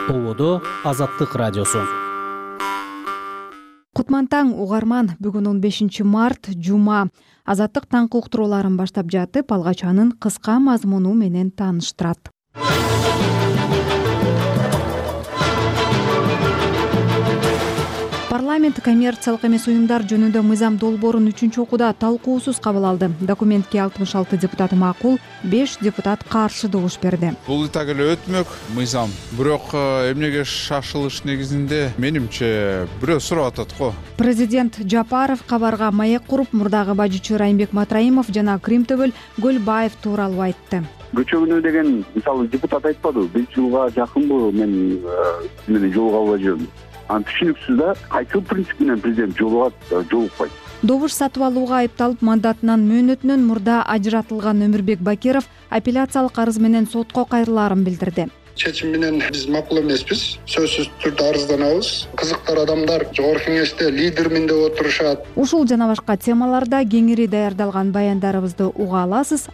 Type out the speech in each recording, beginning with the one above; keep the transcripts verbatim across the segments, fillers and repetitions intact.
Улуудо Азаттык радиосу. Кутман таң угарман, бүгүн он бешинчи март жума. Азаттык таңкы уктурууларын баштап жатып, алгач анын кыска мазмуну менен тааныштырат. Парламент коммерциялык эмес уюмдар жөнүндө мыйзам долбоорун үчүнчү окууда талкуусуз кабыл алды. Документке алтымыш алты депутат макул, беш депутат каршы добуш берди. Бул так эле өтмөк мыйзам. Бирок эмнеге шашылыш негизинде менимче бирөө сурап атат го. Президент Жапаров кабарга маек куруп, мурдагы бажычы Райымбек Матраимов жана Кримтөбөл Гөлбаев тууралуу айтты. Көчөгүнө деген мисалы депутат айтпады, беш жылга жакынбы мен менен жолугабай жүрөм. Ан түшүнүксүз да, кайсыл принцип менен президент жолугат, жолукпайт. Добуш сатып алууга айыпталып, мандатынан мөөнөтүнөн мурда ажыратылган Өмүрбек Бакиров апелляциялык арыз менен сотко кайрылаарын билдирди. Чечим менен биз макул эмеспиз. Сөзсүз түрдө арызданабыз. Кызыктар адамдар жогорку кеңеште лидермин деп отурушат. Ушул жана башка темаларда кеңири даярдалган баяндарыбызды уга аласыз.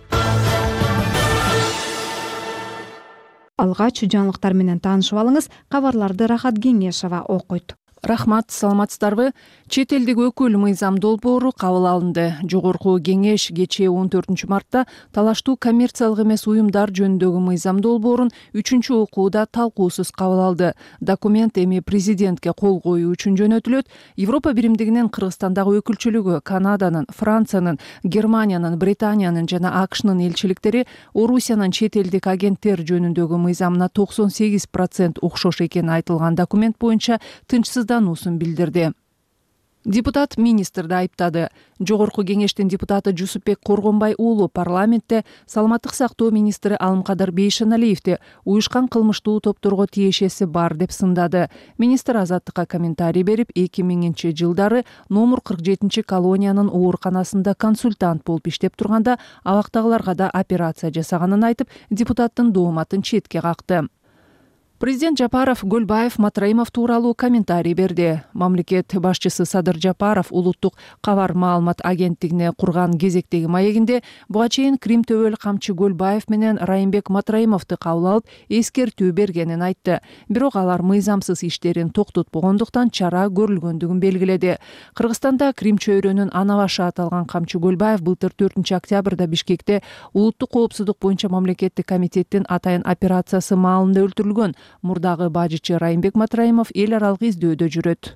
Алгач жаңылыктар менен таанышып алыңыз. Кабарларды Рахат Кеңешова окуйт. Рахмат, саламатсыздарбы? Чет элдик өкүл мыйзам долбоору кабыл алынды. Жогорку кеңеш кечээ он төртүнчү мартта талаштуу коммерциялык эмес уюмдар жөнүндөгү мыйзам долбоорун үчүнчү окууда талкуусуз кабыл алды. Документ эми президентке кол коюу үчүн жөнөтүлөт. Европа биримдигинин Кыргызстандагы өкүлчүлүгү, Канаданын, Франциянын, Германиянын, Британиянын жана АКШнын элчиликтери Орусиянын чет элдик агенттер жөнүндөгү мыйзамына токсон сегиз процент окшош экени айтылган документ боюнча тынчсыздануусун билдирди. Депутат министрди айыптады. Жогорку кеңештин депутаты Жусупбек Коргонбай уулу парламентте саламаттык сактоо министри Алымкадыр Бейшеналиевди уюшкан кылмыштуу топторго тиешеси бар деп сындады. Министр Азаттыкка комментарий берип, эки миңинчи жылдары номер кырк жетинчи колониянын ооруканасында консультант болуп иштеп турганда абактагыларга да операция жасаганын айтып, депутаттын дооматын четке какты. Президент Жапаров Гөлбаев Матраимов тууралуу комментарий берди. Мамлекет башчысы Садыр Жапаров улуттук кабар маалымат агенттигине курган кезектеги маегинде буга чейин Кримтөбөл камчы Гөлбаев менен Райымбек Матраимовду кабыл алып, эскертүү бергенин айтты. Бирок алар мыйзамсыз иштерин токтотпогондуктан чара көрүлгөндүгүн белгиледи. Кыргызстанда Крим чөйрөнүн ана башы аталган камчы Гөлбаев былтыр төртүнчү октябрда Бишкекте улуттук коопсуздук боюнча мамлекеттик комитеттин атайын операциясы маалында өлтүрүлгөн. Мурдагы бажычы Райымбек Матраимов эл аралык издөөдө жүрөт.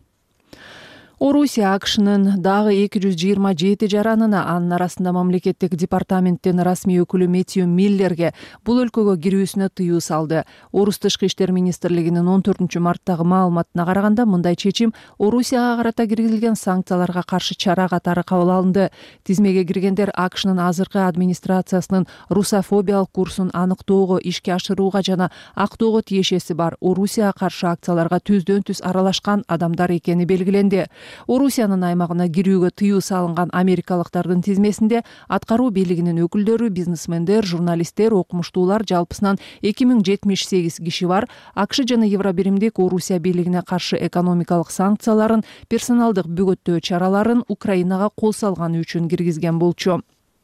Орусия АКШнын дагы эки жүз жыйырма жети жаранына, анын арасында мамлекеттик департаменттин расмий өкүлү Мэтью Миллерге бул өлкөгө кирүүсүнө тыюу салды. Орус тышкы иштер министрлигинин он төртүнчү марттагы маалыматына караганда, мындай чечим Орусияга карата киргизилген санкцияларга каршы чара катары кабыл алынды. Тизмеге киргендер АКШнын азыркы администрациясынын русофобиялык курсун аныктоого, ишке ашырууга жана актоого тиешеси бар Орусияга каршы акцияларга түздөн түз аралашкан адамдар экени белгиленди. Орусиянын аймагына кирүүгө тыюу салынган америкалыктардын тизмесинде аткаруу бийлигинин өкүлдөрү, бизнесмендер, журналисттер, окумуштуулар жалпысынан эки миң жетимиш сегиз киши бар. АКШ жана Евробиримдик Орусия бийлигине каршы экономикалык санкцияларын, персоналдык бөгөттөө чараларын Украинага кол салганы үчүн киргизген болчу.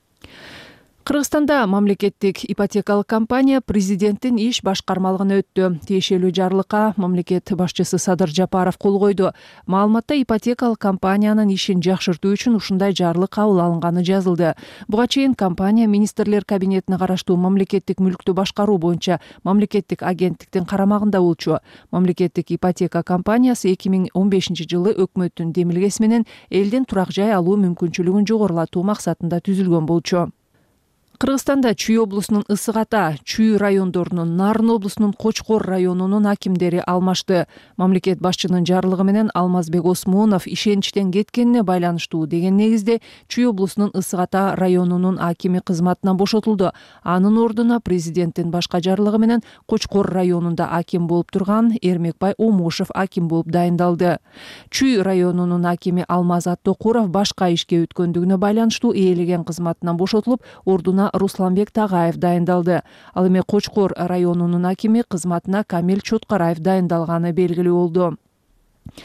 Кыргызстанда мамлекеттик ипотекалык компания президенттин иш башкармалыгына өттү. Тиешелүү жарлыкка мамлекет башчысы Садыр Жапаров кол койду. Маалыматта ипотекалык компаниянын ишин жакшыртуу үчүн ушундай жарлык кабыл алынганы жазылды. Буга чейин компания министрлер кабинетине караштуу мамлекеттик мүлктү башкаруу боюнча мамлекеттик агенттиктин карамагында болчу. Мамлекеттик ипотека компаниясы эки миң он бешинчи жылы өкмөттүн демилгеси менен элдин турак жай алуу мүмкүнчүлүгүн жогорулатуу максатында түзүлгөн болчу. Кыргызстанда Чүй облусунун Ысык Ата, Чүй райондорунун, Нарын облусунун Кочкор районунун акимдери алмашты. Мамлекет башчынын жарлыгы менен Алмазбек Осмонов ишеничтен кеткенине байланыштуу деген негизде Чүй облусунун Ысык Ата районунун акими кызматынан бошотулду. Анын ордуна президенттин башка жарлыгы менен Кочкор районунда аким болуп турган Эрмекбай Омушев аким болуп дайындалды. Чүй районунун акими Алмаз Аттокуров башка ишке өткөндүгүнө байланыштуу ээлеген кызматынан бошотулуп, ордуна Русланбек Тагаев дайындалды. Ал эми Кочкор районунун акими кызматына Камил Чоткараев дайындалганы белгилүү болду.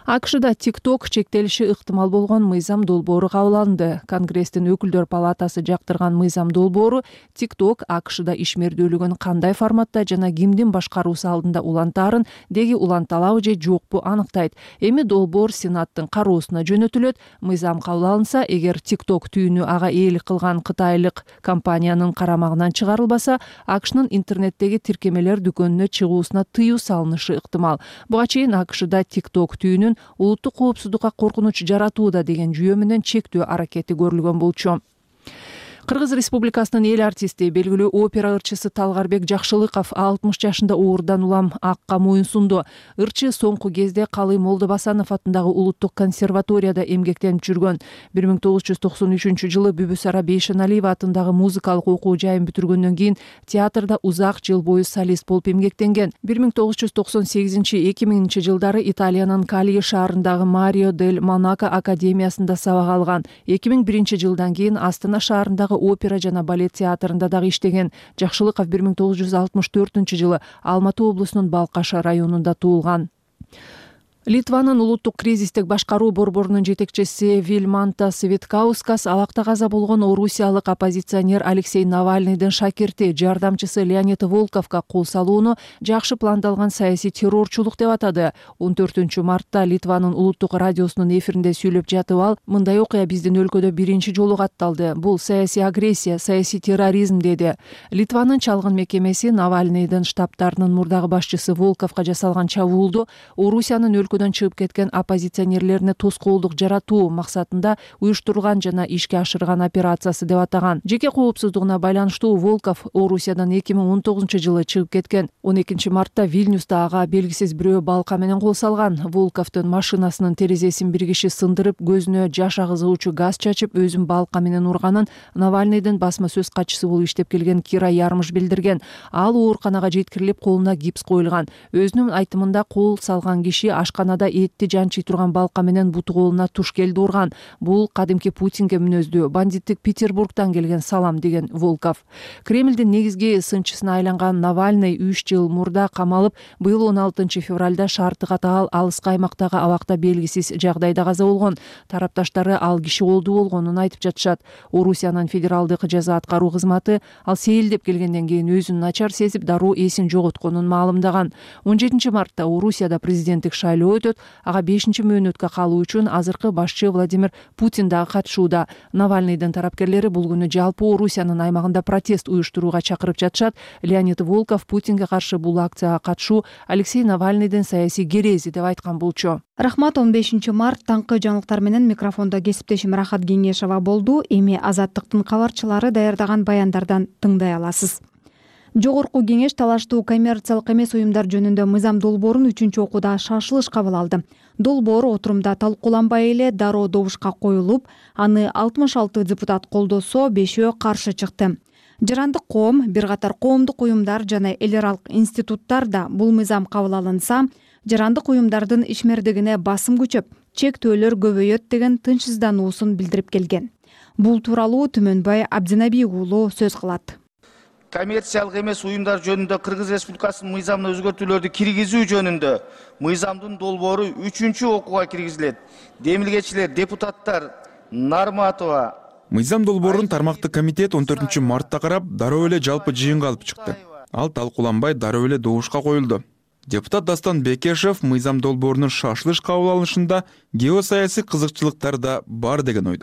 акшда TikTok чектелиши ыктымал болгон мыйзам долбоору кабыл алынды. Конгресстин өкүлдөр палатасы жактырган мыйзам долбоору TikTok акшда ишмердүүлүгүн кандай форматта жана кимдин башкаруусу алдында улантаарын деги уланталабы же жокпу аныктайт. Эми долбоор Сенаттын кароосуна жөнөтүлөт. Мыйзам кабыл алынса, эгер TikTok түйүнү ага ээлик кылган кытайлык компаниянын карамагынан чыгарылбаса, акшнын интернеттеги тиркемелер дүкөнүнө чыгуусуна тыюу салынышы ыктымал. Буга чейин акшда TikTok түйүнүн улуттук коопсуздукка коркунуч жаратууда деген жүйө менен чектөө аракети көрүлгөн болчу. Кыргыз Республикасынын эл артисти, белгилүү опера ырчысы Талгарбек Жакшылыков алтымыш жашында оорудан улам акка моюн сунду. Ырчы соңку кезде Калый Молдобасанов атындагы улуттук консерваторияда эмгектенип жүргөн. бир миң тогуз жүз токсон үчүнчү жылы Бүбүсара Бейшеналиева атындагы музыкалык окуу жайын бүтүргөндөн кийин театрда узак жыл бою солист болуп эмгектенген. бир миң тогуз жүз токсон сегизинчи — эки миңинчи жылдары Италиянын Калье шаарындагы Марио дель Монако академиясында сабак алган. эки миң биринчи жылдан кийин Астана шаарындагы опера жана балет театрында дагы иштеген. Жакшылыков бир миң тогуз жүз алтымыш төртүнчү жылы Алматы облусунун Балкаш районунда туулган. Литванын улуттук кризистик башкаруу борборунун жетекчиси Вильмантас Виткаускас абакта каза болгон орусиялык оппозиционер Алексей Навальныйдын шакирти, жардамчысы Леонид Волковго кол салууну жакшы пландалган саясий террорчулук деп атады. он төртүнчү мартта Литванын улуттук радиосунун эфиринде сүйлөп жатып ал, мындай окуя биздин өлкөдө биринчи жолу катталды. Бул саясий агрессия, саясий терроризм деди. Литванын чалгын мекемеси Навальныйдын штабтарынын мурдагы башчысы Волковго жасалган чабуулду Орусиянын өлкө чыгып кеткен оппозиционерлерине тоскоолдук жаратуу максатында уюштурулган жана ишке ашырган операциясы деп атаган. Жеке коопсуздугуна байланыштуу Волков Орусиядан эки миң он тогузунчу жылы чыгып кеткен. он экинчи мартта Вильнюста ага белгисиз бирөө балка менен кол салган. Волковдун машинасынын терезесин бир киши сындырып, көзүнө жаш агызуучу газ чачып, өзүн балка менен урганын Навальныйдын басма сөз катчысы болуп иштеп келген Кира Ярмыш билдирген. Ал ооруканага жеткирилип, колуна гипс коюлган. Өзүнүн айтымында кол салган киши ашкан этти жанчый турган балка менен буту колуна туш келди урган. Бул кадимки Путинге мүнөздүү бандиттик Петербургдан келген салам деген Волков. Кремлдин негизги сынчысына айланган Навальный үч жыл мурда камалып, быйыл он алтынчы февралда шарты катаал алыскы аймактагы абакта белгисиз жагдайда каза болгон. Тарапташтары ал киши колдуу болгонун айтып жатышат. Орусиянын федералдык жаза аткаруу кызматы ал сейилдеп келгенден кийин өзүн начар сезип, дароо эсин жоготконун маалымдаган. он жетинчи мартта Орусияда президенттик шайлоо өтөт. Ага бешинчи мөөнөткө калуу үчүн азыркы башчы Владимир Путин дагы катышууда. Навальныйдын тарапкерлери бул күнү жалпы Орусиянын аймагында протест уюштурууга чакырып жатышат. Леонид Волков Путинге каршы бул акцияга катышуу Алексей Навальныйдын саясий керези деп айткан болчу. Рахмат. он бешинчи март таңкы жаңылыктар менен микрофондо кесиптешим Рахат Кеңешова болду. Эми Азаттыктын кабарчылары даярдаган баяндардан тыңдай аласыз. Жогорку кеңеш талаштуу коммерциялык эмес уюмдар жөнүндө мыйзам долбоорун үчүнчү окууда шашылыш кабыл алды. Долбоор отурумда талкууланбай эле дароо добушка коюлуп, аны алтымыш алты депутат колдосо, бешөө каршы чыкты. Жарандык коом, бир катар коомдук уюмдар жана эл аралык институттар да бул мыйзам кабыл алынса, жарандык уюмдардын ишмердигине басым күчөп, чектөөлөр көбөйөт деген тынчсыздануусун билдирип келген. Бул тууралуу Түмөнбай Абдинабиев уулу сөз кылат. Коммерциялык эмес уюмдар жөнүндө Кыргыз Республикасынын мыйзамына өзгөртүүлөрдү киргизүү жөнүндө мыйзамдын долбоору үчүнчү окууга киргизилет. Демилгечилер, депутаттар Нарматова. Мыйзам долбоорун тармактык комитет он төртүнчү мартта карап, дароо эле жалпы жыйынга алып чыкты. Ал талкууланбай дароо эле добушка коюлду. Депутат Дастан Бекешев мыйзам долбоорунун шашылыш кабыл алынышында геосаясий кызыкчылыктар да бар деген ойдо.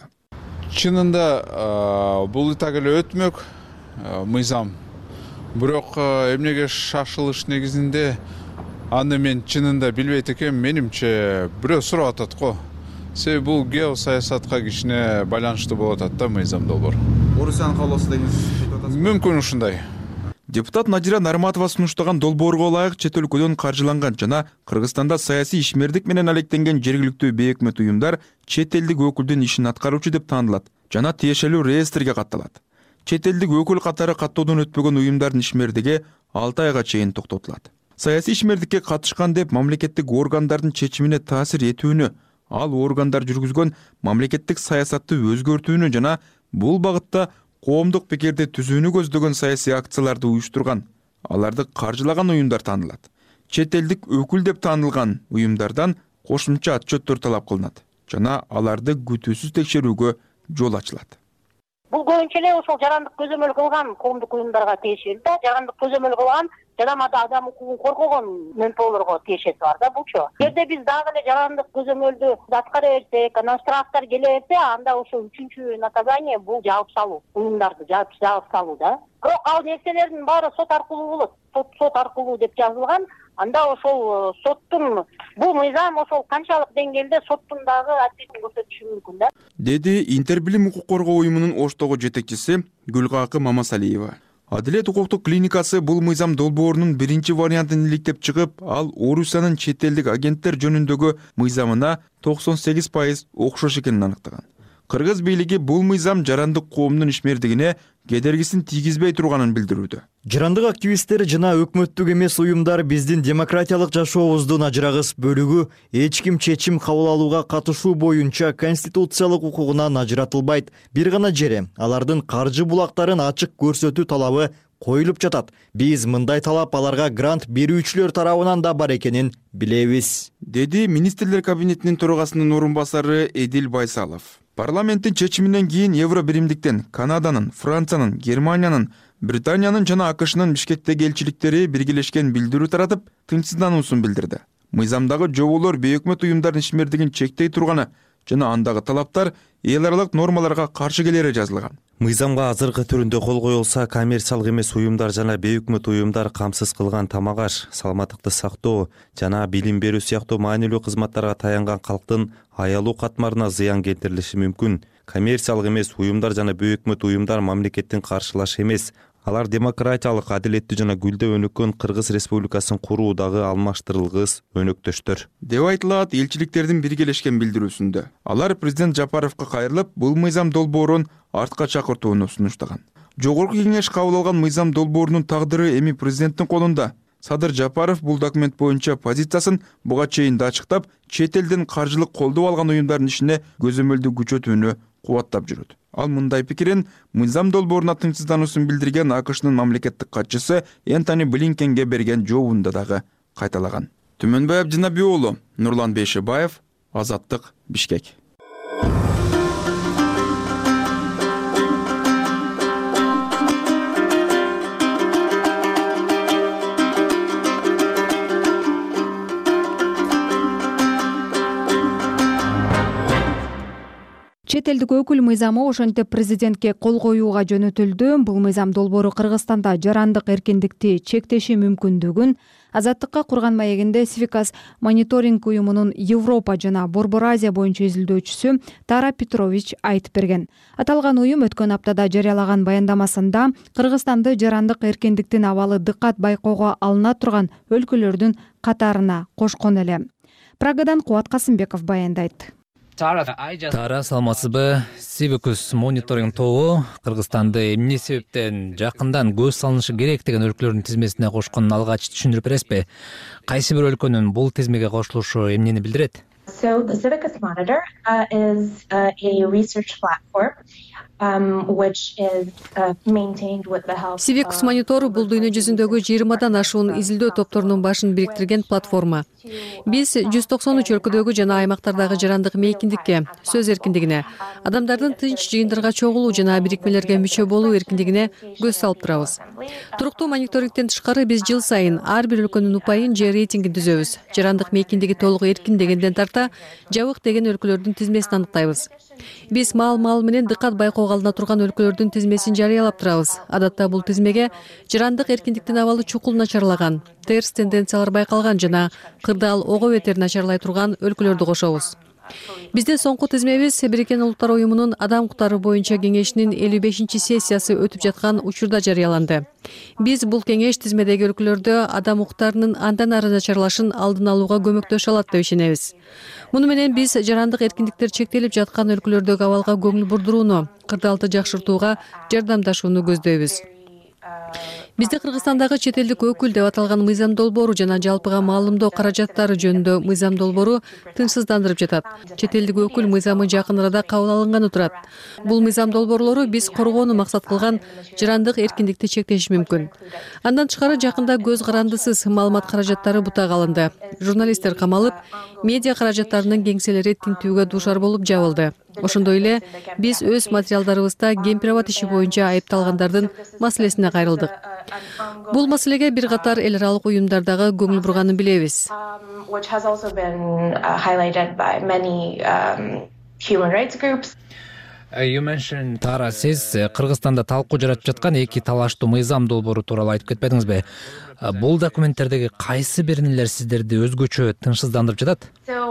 Чынында бул и так эле өтмөк мыйзам. Бирок эмнеге шашылыш негизинде аны мен чынында билбейт экенмин. Менимче бирөө сурап атат го. Себеби бул геосаясатка кичине байланыштуу болуп атат да мыйзам долбоор. Орусиянын каалоосу дегенсиз айтып атасыз. Мүмкүн ушундай. Депутат Надира Нарматова сунуштаган долбоорго ылайык чет өлкөдөн каржыланган жана Кыргызстанда саясий ишмердик менен алектенген жергиликтүү бейөкмөт уюмдар чет элдик өкүлдүн ишин аткаруучу деп таанылат жана тиешелүү реестрге катталат. Чет элдик өкүл катары каттоодон өтпөгөн уюмдардын ишмердиги алты айга чейин токтотулат. Саясий ишмердикке катышкан деп мамлекеттик органдардын чечимине таасир этүүнү, ал органдар жүргүзгөн мамлекеттик саясатты өзгөртүүнү жана бул багытта коомдук пикирди түзүүнү көздөгөн саясий акцияларды уюштурган, аларды каржылаган уюмдар таанылат. Чет элдик өкүл деп таанылган уюмдардан кошумча отчеттор талап кылынат жана аларды күтүүсүз текшерүүгө жол ачылат. Бул көбүнчө эле ошол жарандык көзөмөл кылган коомдук уюмдарга тиешелүү да, жарандык көзөмөл кылган жана адам укугун коргогон ментоолорго тиешеси бар да булчу. Эгерде биз дагы эле жарандык көзөмөлдү аткара берсек, анан штрафтар келе берсе, анда ошол үчүнчү наказание бул жаап салуу, уюмдарды жаап жаап салуу да. Бирок ал нерселердин баары сот аркылуу болот. Сот сот аркылуу деп жазылган. Анда ошол соттун бул мыйзам ошол канчалык деңгээлде соттун дагы ответин көрсөтүшү мүмкүн да. Деди Интербилим укук коргоо уюмунун Оштогу жетекчиси Гүлкакы Мамасалиева. Адилет укуктук клиникасы бул мыйзам долбоорунун биринчи вариантын иликтеп чыгып, ал Орусиянын чет элдик агенттер жөнүндөгү мыйзамына токсон сегиз пайыз окшош экенин аныктаган. Кыргыз бийлиги бул мыйзам жарандык коомдун ишмердигине кедергисин тийгизбей турганын билдирүүдө. Жарандык активисттер жана өкмөттүк эмес уюмдар биздин демократиялык жашообуздун ажырагыс бөлүгү эч ким чечим кабыл алууга катышуу боюнча конституциялык укугунан ажыратылбайт. Бир гана жере алардын каржы булактарын ачык көрсөтүү талабы коюлуп жатат. Биз мындай талап аларга грант берүүчүлөр тарабынан да бар экенин билебиз, деди министрлер кабинетинин төрагасынын орун басары Эдил Байсалов. Парламенттин чечиминен кийин Евро биримдиктен Канаданын, Франциянын, Германиянын, Британиянын жана АКШнын Бишкектеги элчиликтери биргелешкен билдирүү таратып, тынчсыздануусун билдирди. Мыйзамдагы жоболор бейөкмөт уюмдардын ишмердигин чектей турганы жана андагы талаптар эл аралык нормаларга каршы келери жазылган. Мыйзамга азыркы түрүндө кол коюлса, коммерциялык эмес уюмдар жана бейөкмөт уюмдар камсыз кылган тамак аш, саламаттыкты сактоо жана билим берүү сыяктуу маанилүү кызматтарга таянган калктын аялуу катмарына зыян келтирилиши мүмкүн. Коммерциялык эмес уюмдар жана бейөкмөт уюмдар мамлекеттин каршылашы эмес. Алар демократиялык, адилеттүү жана гүлдөп өнүккөн Кыргыз Республикасын куруудагы алмаштырылгыс өнөктөштөр, деп айтылат элчиликтердин биргелешкен билдирүүсүндө. Алар президент Жапаровго кайрылып, бул мыйзам долбоорун артка чакыртууну сунуштаган. Жогорку кеңеш кабыл алган мыйзам долбоорунун тагдыры эми президенттин колунда. Садыр Жапаров бул документ боюнча позициясын буга чейин да ачыктап, чет элден каржылык колдоо алган уюмдардын ишине көзөмөлдү күчөтүүнү кубаттап жүрөт. Ал мындай пикирин мыйзам долбооруна тынчсыздануусун билдирген АКШнын мамлекеттик катчысы Энтони Блинкенге берген жообунда дагы кайталаган. Түмөнбай Абдинаби уулу, Нурлан Бейшебаев, Азаттык, Бишкек. Чет элдик өкүл мыйзамы ошентип президентке кол коюуга жөнөтүлдү. Бул мыйзам долбоору Кыргызстанда жарандык эркиндикти чектеши мүмкүндүгүн Азаттыкка курган маегинде Сивикас мониторинг уюмунун Европа жана Борбор Азия боюнча изилдөөчүсү Тара Петрович айтып берген. Аталган уюм өткөн аптада жарыялаган баяндамасында Кыргызстанды жарандык эркиндиктин абалы дыккат байкоого алына турган өлкөлөрдүн катарына кошкон эле. Прагадан Кубат Касымбеков баяндайт. Тара, саламатсызбы? Сивикус мониторинг тобу Кыргызстанды эмне себептен жакындан көз салынышы керек деген өлкөлөрдүн тизмесине кошконун алгач түшүндүрүп бересизби? Кайсы бир өлкөнүн бул тизмеге кошулушу эмнени билдирет? So the Civicus Monitor uh, is uh, a research platform um, which is uh, maintained with the help. Civicus Monitor бул дүйнө жүзүндөгү жыйырмадан ашуун изилдөө топторунун башын бириктирген платформа. Биз жүз токсон үч өлкөдөгү жана аймактардагы жарандык мейкиндикке, сөз эркиндигине, адамдардын тынч жыйындарга чогулуу жана бирикмелерге мүчө болуу эркиндигине көз салып турабыз. Туруктуу мониторингден тышкары биз жыл сайын ар бир өлкөнүн упайын же рейтингин түзөбүз. Жарандык мейкиндиги толук эркин дегенден тарта жабык деген өлкөлөрдүн тизмесин аныктайбыз. Биз маал-маал менен дыккат байкоого алына турган өлкөлөрдүн тизмесин жарыялап турабыз. Адатта бул тизмеге жарандык эркиндиктин абалы чукул начарлаган, терс тенденциялар байкалган жана кырдаал ого бетер начарлай турган өлкөлөрдү кошобуз. Биздин соңку тизмебиз Бириккен Улуттар уюмунун адам укуктары боюнча кеңешинин элүү бешинчи сессиясы өтүп жаткан учурда жарыяланды. Биз бул кеңеш тизмедеги өлкөлөрдө адам укуктарынын андан ары начарлашын алдын алууга көмөктөшө алат деп ишенебиз. Муну менен биз жарандык эркиндиктер чектелип жаткан өлкөлөрдөгү абалга көңүл бурдурууну, кырдаалды жакшыртууга жардамдашууну көздөйбүз. Бизде Кыргызстандагы чет элдик өкүл деп аталган мыйзам долбоору жана жалпыга маалымдоо каражаттары жөнүндө мыйзам долбоору тынчсыздандырып жатат. Чет элдик өкүл мыйзамы жакын арада кабыл алынганы турат. Бул мыйзам долбоорлору биз коргоону максат кылган жырандык эркиндикти чектеши мүмкүн. Андан тышкары жакында көз карандысыз маалымат каражаттары бутага алынды. Журналисттер камалып, медиа каражаттарынын кеңселери тинтүүгө дуушар болуп жабылды. Ошондой эле биз өз материалдарыбызда Гемпирабад иши боюнча айыпталгандардын маселесине кайрылдык. Бул маселеге бир катар эл аралык уюмдардагы көңүл бурганын билебиз. Тара, сиз Кыргызстанда талкуу жаратып жаткан эки талаштуу мыйзам долбоору тууралуу айтып кетпедиңизби? Бул документтердеги кайсы биринилер сиздерди өзгөчө тынчсыздандырып жатат?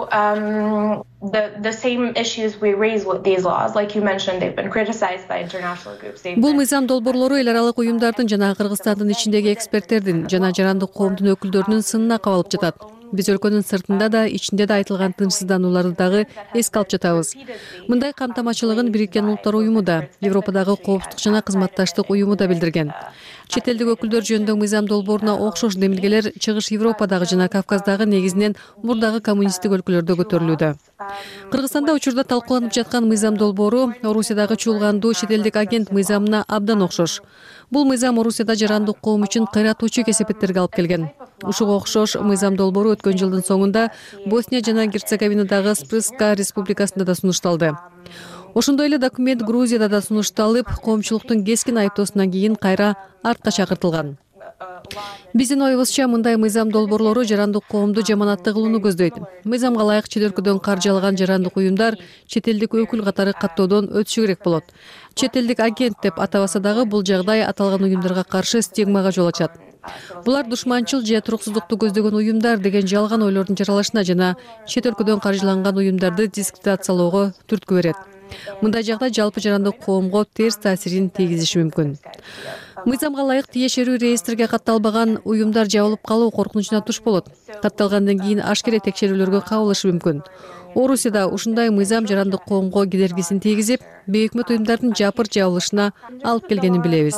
Бул мыйзам долбоорлору эл аралык уюмдардын жана Кыргызстандын ичиндеги эксперттердин жана жарандык коомдун өкүлдөрүнүн сынына кабылып жатат. Биз өлкөнүн сыртында да, ичинде да айтылган тынчсызданууларды дагы эске алып жатабыз. Мындай камтамачылыгын Бириккен Улуттар уюму да, Европадагы коопсуздук жана кызматташтык уюму да билдирген. Чет элдик өкүлдөр жөнүндө мыйзам долбооруна окшош демилгелер Чыгыш Европадагы жана Кавказдагы негизинен мурдагы коммунисттик өлкөлөрдө көтөрүлүүдө. Кыргызстанда учурда талкууланып жаткан мыйзам долбоору Орусиядагы чуулгандуу чет элдик агент мыйзамына абдан окшош. Бул мыйзам Орусияда жарандык коом үчүн кыйратуучу кесепеттерге алып келген. Ушуга окшош мыйзам долбоору өткөн жылдын соңунда Босния жана Герцеговинадагы Спрска республикасында да сунушталды. Ошондой эле документ Грузияда да сунушталып, коомчулуктун кескин айыптоосунан кийин кайра артка чакыртылган. Биздин оюбузча мындай мыйзам долбоорлору жарандык коомду жаманатты кылууну көздөйт. Мыйзамга ылайык чет өлкөдөн каржы алган жарандык уюмдар чет элдик өкүл катары каттоодон өтүшү керек болот. Чет элдик агент деп атабаса дагы бул жагдай аталган уюмдарга каршы стигмага жол ачат. Булар душманчыл же туруксуздукту көздөгөн уюмдар деген жалган ойлордун жаралышына жана чет өлкөдөн каржыланган уюмдарды дискредитациялоого түрткү берет. Мындай жагдай жалпы жарандык коомго терс таасирин тийгизиши мүмкүн. Мыйзамга ылайык тиешелүү реестрге катталбаган уюмдар жабылып калуу коркунучуна туш болот. Катталгандан кийин ашкере текшерүүлөргө кабылышы мүмкүн. Орусияда ушундай мыйзам жарандык коомго кедергисин тийгизип, бейөкмөт уюмдардын жапыр жабылышына алып келгенин билебиз.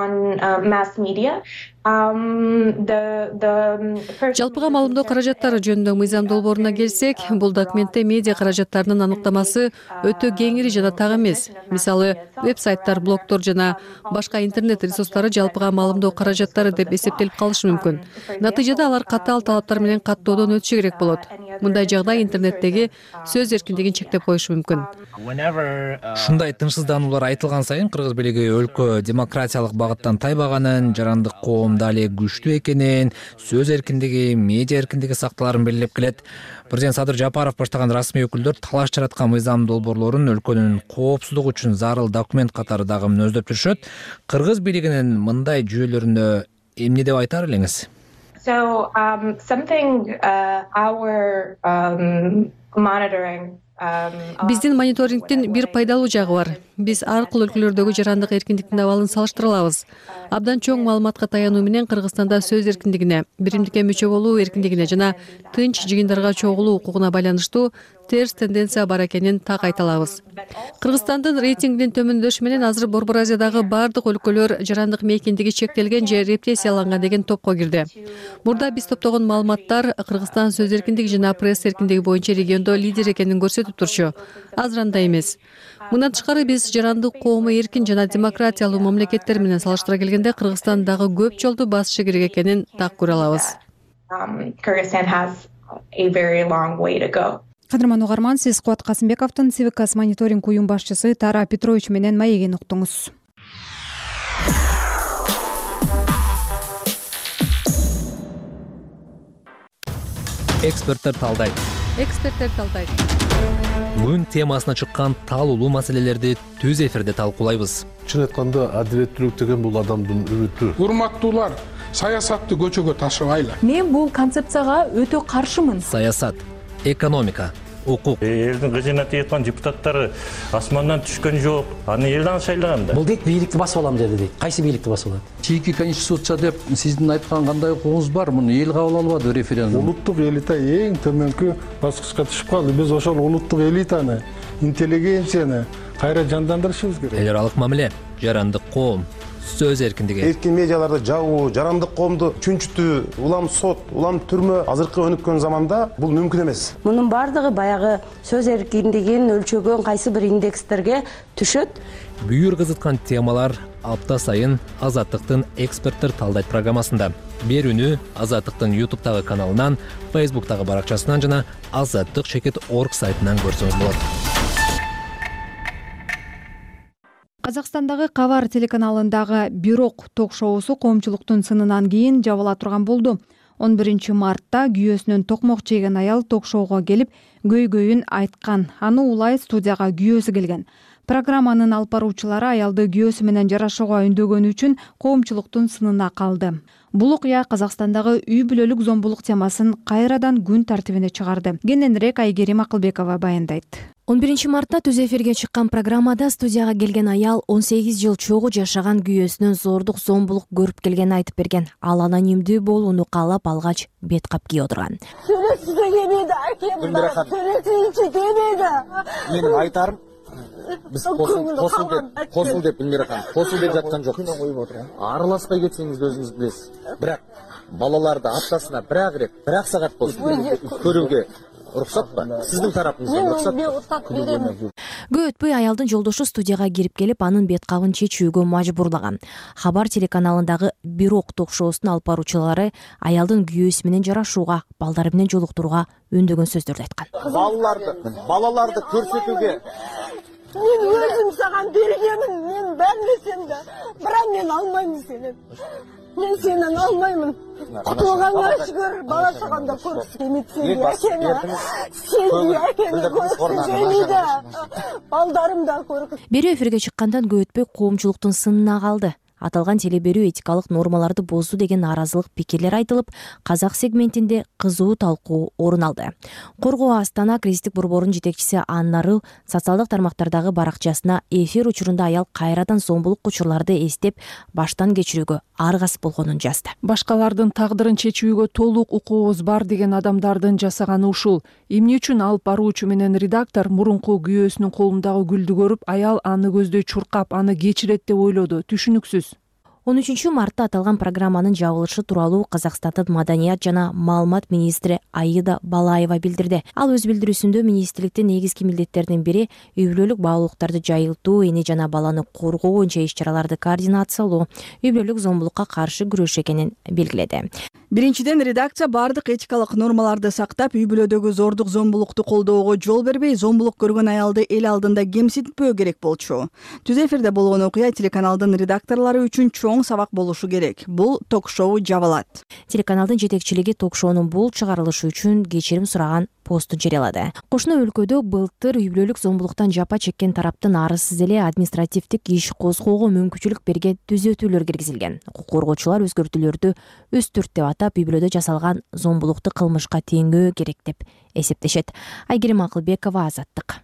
Жалпыга маалымдоо каражаттары жөнүндө мыйзам долбооруна келсек, бул документте медиа каражаттарынын аныктамасы өтө кеңири жана так эмес. Мисалы, веб-сайттар, блогдор жана башка интернет ресурстары жалпыга маалымдоо каражаттары деп эсептелип калышы мүмкүн. Натыйжада алар катаал талаптар менен каттоодон өтүшү керек болот. Мындай жагдай интернеттеги сөз эркиндигин чектеп коюшу мүмкүн. Ушундай тынчсыздануулар айтылган сайын кыргыз бийлиги өлкө демократиялык багыттан тайбаганын, жарандык коом дали күчтүү экенин, сөз эркиндиги, медиа эркиндиги сакталарын белгилеп келет. Президент Садыр Жапаров баштаган расмий өкүлдөр талаш жараткан мыйзам долбоорлорун өлкөнүн коопсуздугу үчүн зарыл документ катары дагы мүнөздөп жүрүшөт. Кыргыз бийлигинин мындай жүйөлөрүнө эмне деп айтар элеңиз? So um, something uh, our um, monitoring Биздин мониторингдин бир пайдалуу жагы бар. Биз ар кыл өлкөлөрдөгү жарандык эркиндиктин абалын салыштыра алабыз. Абдан чоң маалыматка таянуу менен Кыргызстанда сөз эркиндигине, биримдикке мүчө болуу эркиндигине жана тынч жыйындарга чогулуу укугуна байланыштуу терс тенденция бар экенин так айта алабыз. Кыргызстандын рейтингинин төмөндөшү менен азыр Борбор Азиядагы бардык өлкөлөр жарандык мейкиндиги чектелген же репрессияланган деген топко кирди. Мурда биз топтогон маалыматтар Кыргызстан сөз эркиндиги жана пресс эркиндиги боюнча региондо лидер экенин көрсөтүп турчу. Азыр андай эмес. Мындан тышкары биз жарандык коому эркин жана демократиялуу мамлекеттер менен салыштыра келгенде Кыргызстан дагы көп жолду басышы керек экенин так көрө алабыз. Кадырман угарман, сиз Кубат Касымбековдун Civitas мониторинг уюм башчысы Тара Петрович менен маегин уктуңуз. Эксперттер талдайт. Эксперттер талдайт. Бүгүн темасына чыккан талуулуу маселелерди түз эфирде талкуулайбыз. Чын айтканда адилеттүүлүк деген бул адамдын үмүтү. Урматтуулар, саясатты көчөгө ташыбайлы. Мен бул концепцияга өтө каршымын. Саясат, экономика, укук. Элдин кызына тийаткан депутаттары асмандан түшкөн жок. Аны элден шайлаган да. Бул дейт бийликти басып алам деди дейт. Кайсы бийликти басып алат? Чийки конституция деп сиздин айткан кандай укугуңуз бар? Муну эл кабыл албады референдум. Улуттук элита эң төмөнкү баскычка түшүп калды. Биз ошол улуттук элитаны, интеллигенцияны кайра жандандырышыбыз керек. Эл аралык мамиле, жарандык коом, сөз эркиндиги. Эркин медиаларды жабуу, жарандык коомду чүнчүтүү, улам сот, улам түрмө азыркы өнүккөн заманда бул мүмкүн эмес. Мунун бардыгы баягы сөз эркиндигин өлчөгөн кайсы бир индекстерге түшөт. Бүйүр кызыткан темалар апта сайын Азаттыктын эксперттер талдайт программасында. Берүүнү Азаттыктын ютубтагы каналынан, фейсбуктагы баракчасынан жана азаттык чекит точка орг сайтынан көрсөңүз болот. Казакстандагы Кабар телеканалындагы Бирок ток-шоусу коомчулуктун сынынан кийин жабыла турган болду. он биринчи мартта күйөөсүнөн токмок жеген аял ток-шоуга келип, көйгөйүн айткан. Аны улай студияга күйөөсү келген. Программанын алып баруучулары аялды күйөөсү менен жарашууга үндөгөнү үчүн коомчулуктун сынына калды. Бул окуя Казакстандагы үй бүлөлүк зомбулук темасын кайрадан күн тартибине чыгарды. Кененирээк Айгерим Акылбекова баяндайт. он биринчи мартта түз эфирге чыккан программада студияга келген аял он сегиз жыл чогуу жашаган күйөөсүнөн зордук зомбулук көрүп келгенин айтып берген. Ал анонимдүү болууну каалап алгач бет капки отурган. Менин айтарым, биз косул деп, косул деп Гүлмира ханым, косул деп жаткан жокпуз. Араласпай кетсеңиз өзүңүз билесиз. Бирок балаларды аптасына бир ак рет, бир ак сагат болсун көрүүгө уруксат ба? Сиздин тарапыңыздан уруксат ба? Көп өтпөй аялдын жолдошу студияга кирип келип, анын бет кабын чечүүгө мажбурлаган. Хабар телеканалындагы Бирок ток-шоусунун алып баруучулары аялдын күйөөсү менен жарашууга, балдары менен жолуктурууга үндөгөн сөздөрдү айткан. Балаларды, балаларды көрсөтүүгө мен өзүм саған бергенмин, мен бермесем да, бирок мен алмаймын сенен. Мен сенен алмаймын. Кутулганга шүгүр, бала чаганда көргүсү келмейт сени экени. Сени экени көргүсү келмейди. Балдарым да көргүсү. Берүү эфирге чыккандан көп өтпөй коомчулуктун сынына калды. Аталган телеберүү этикалык нормаларды бозду деген нааразылык пикирлер айтылып, казак сегментинде кызуу талкуу орун алды. Коргоо Астана кризистик борборунун жетекчиси Анна Рыл социалдык тармактардагы баракчасына эфир учурунда аял кайрадан зомбулук учурларды эстеп, баштан кечирүүгө аргасып болгонун жазды. Башкалардын тагдырын чечүүгө толук укугубуз бар деген адамдардын жасаганы ушул. Эмне үчүн алып баруучу менен редактор мурунку күйөөсүнүн колундагы гүлдү көрүп, аял аны көздөй чуркап, аны кечирет деп ойлоду. Түшүнүксүз. он үчүнчү мартта аталган программанын жабылышы тууралуу Казакстандын маданият жана маалымат министри Аида Балаева билдирди. Ал өз билдирүүсүндө министрликтин негизги милдеттеринин бири үй бүлөлүк баалуулуктарды жайылтуу, эне жана баланы коргоо боюнча иш-чараларды координациялоо, үй бүлөлүк зомбулукка каршы күрөш экенин белгиледи. Биринчиден, редакция бардык этикалык нормаларды сактап, үй бүлөдөгү зордук зомбулукту колдоого жол бербей, зомбулук көргөн аялды эл алдында кемсинтпөө керек болчу. Түз эфирде болгон окуя телеканалдын редакторлору үчүн чоң сабак болушу керек. Бул ток-шоу жабылат. Телеканалдын жетекчилиги ток-шоунун бул чыгарылышы үчүн кечирим сураган постун жарыялады. Кошуна өлкөдө былтыр үй бүлөлүк зомбулуктан жапа чеккен тараптын арызсыз эле административдик иш козгоого мүмкүнчүлүк берген түзөтүүлөр киргизилген. Укук коргоочулар өзгөртүүлөрдү үстүрт деп атап, үй бүлөдө жасалган зомбулукту кылмышка теңөө керек деп эсептешет. Айгерим Акылбекова, Азаттык.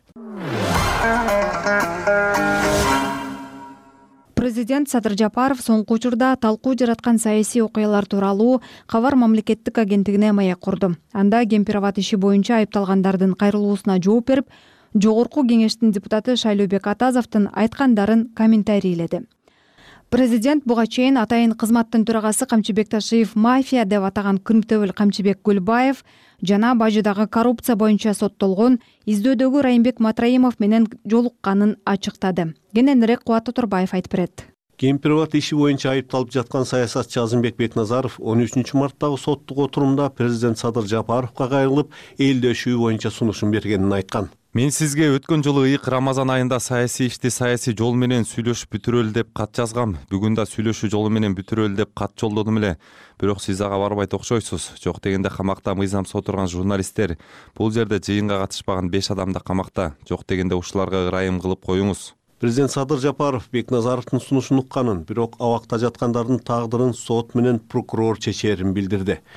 Президент Садыр Жапаров соңку учурда талкуу жараткан саясий окуялар тууралуу Кабар мамлекеттик агенттигине маек курду. Анда Кемпироват иши боюнча айыпталгандардын кайрылуусуна жооп берип, Жогорку кеңештин депутаты Шайлообек Атазовдун айткандарын комментарийледи. Президент буга чейин атайын кызматтын төрагасы Камчыбек Ташиев мафия деп атаган Кырмтөбөл Камчыбек Гүлбаев жана Бажыдагы коррупция боюнча соттолгон издөөдөгү Райымбек Матраимов менен жолукканын ачыктады. Кененирээк Кубат Турбаев айтып берет. Кемпироват иши боюнча айыпталып жаткан саясатчы Азымбек Бекназаров он үчүнчү марттагы соттук отурумда президент Садыр Жапаровго кайрылып, элдөшүү боюнча сунушун бергенин айткан. Мен сизге өткөн жылы ыйык Рамазан айында саясий ишти саясий жол менен сүйлөшүп бүтүрөлү деп кат жазгам. Бүгүн да сүйлөшүү жолу менен бүтүрөлү деп кат жолдодум эле. Бирок сиз ага барбайт окшойсуз. Жок дегенде камакта мыйзамсыз отурган журналисттер, бул жерде жыйынга катышпаган беш адам да камакта. Жок дегенде ушуларга ырайым кылып коюңуз. Президент Садыр Жапаров Бекназаровдун сунушун укканын, бирок абакта жаткандардын тагдырын сот менен прокурор чечерин билдирди.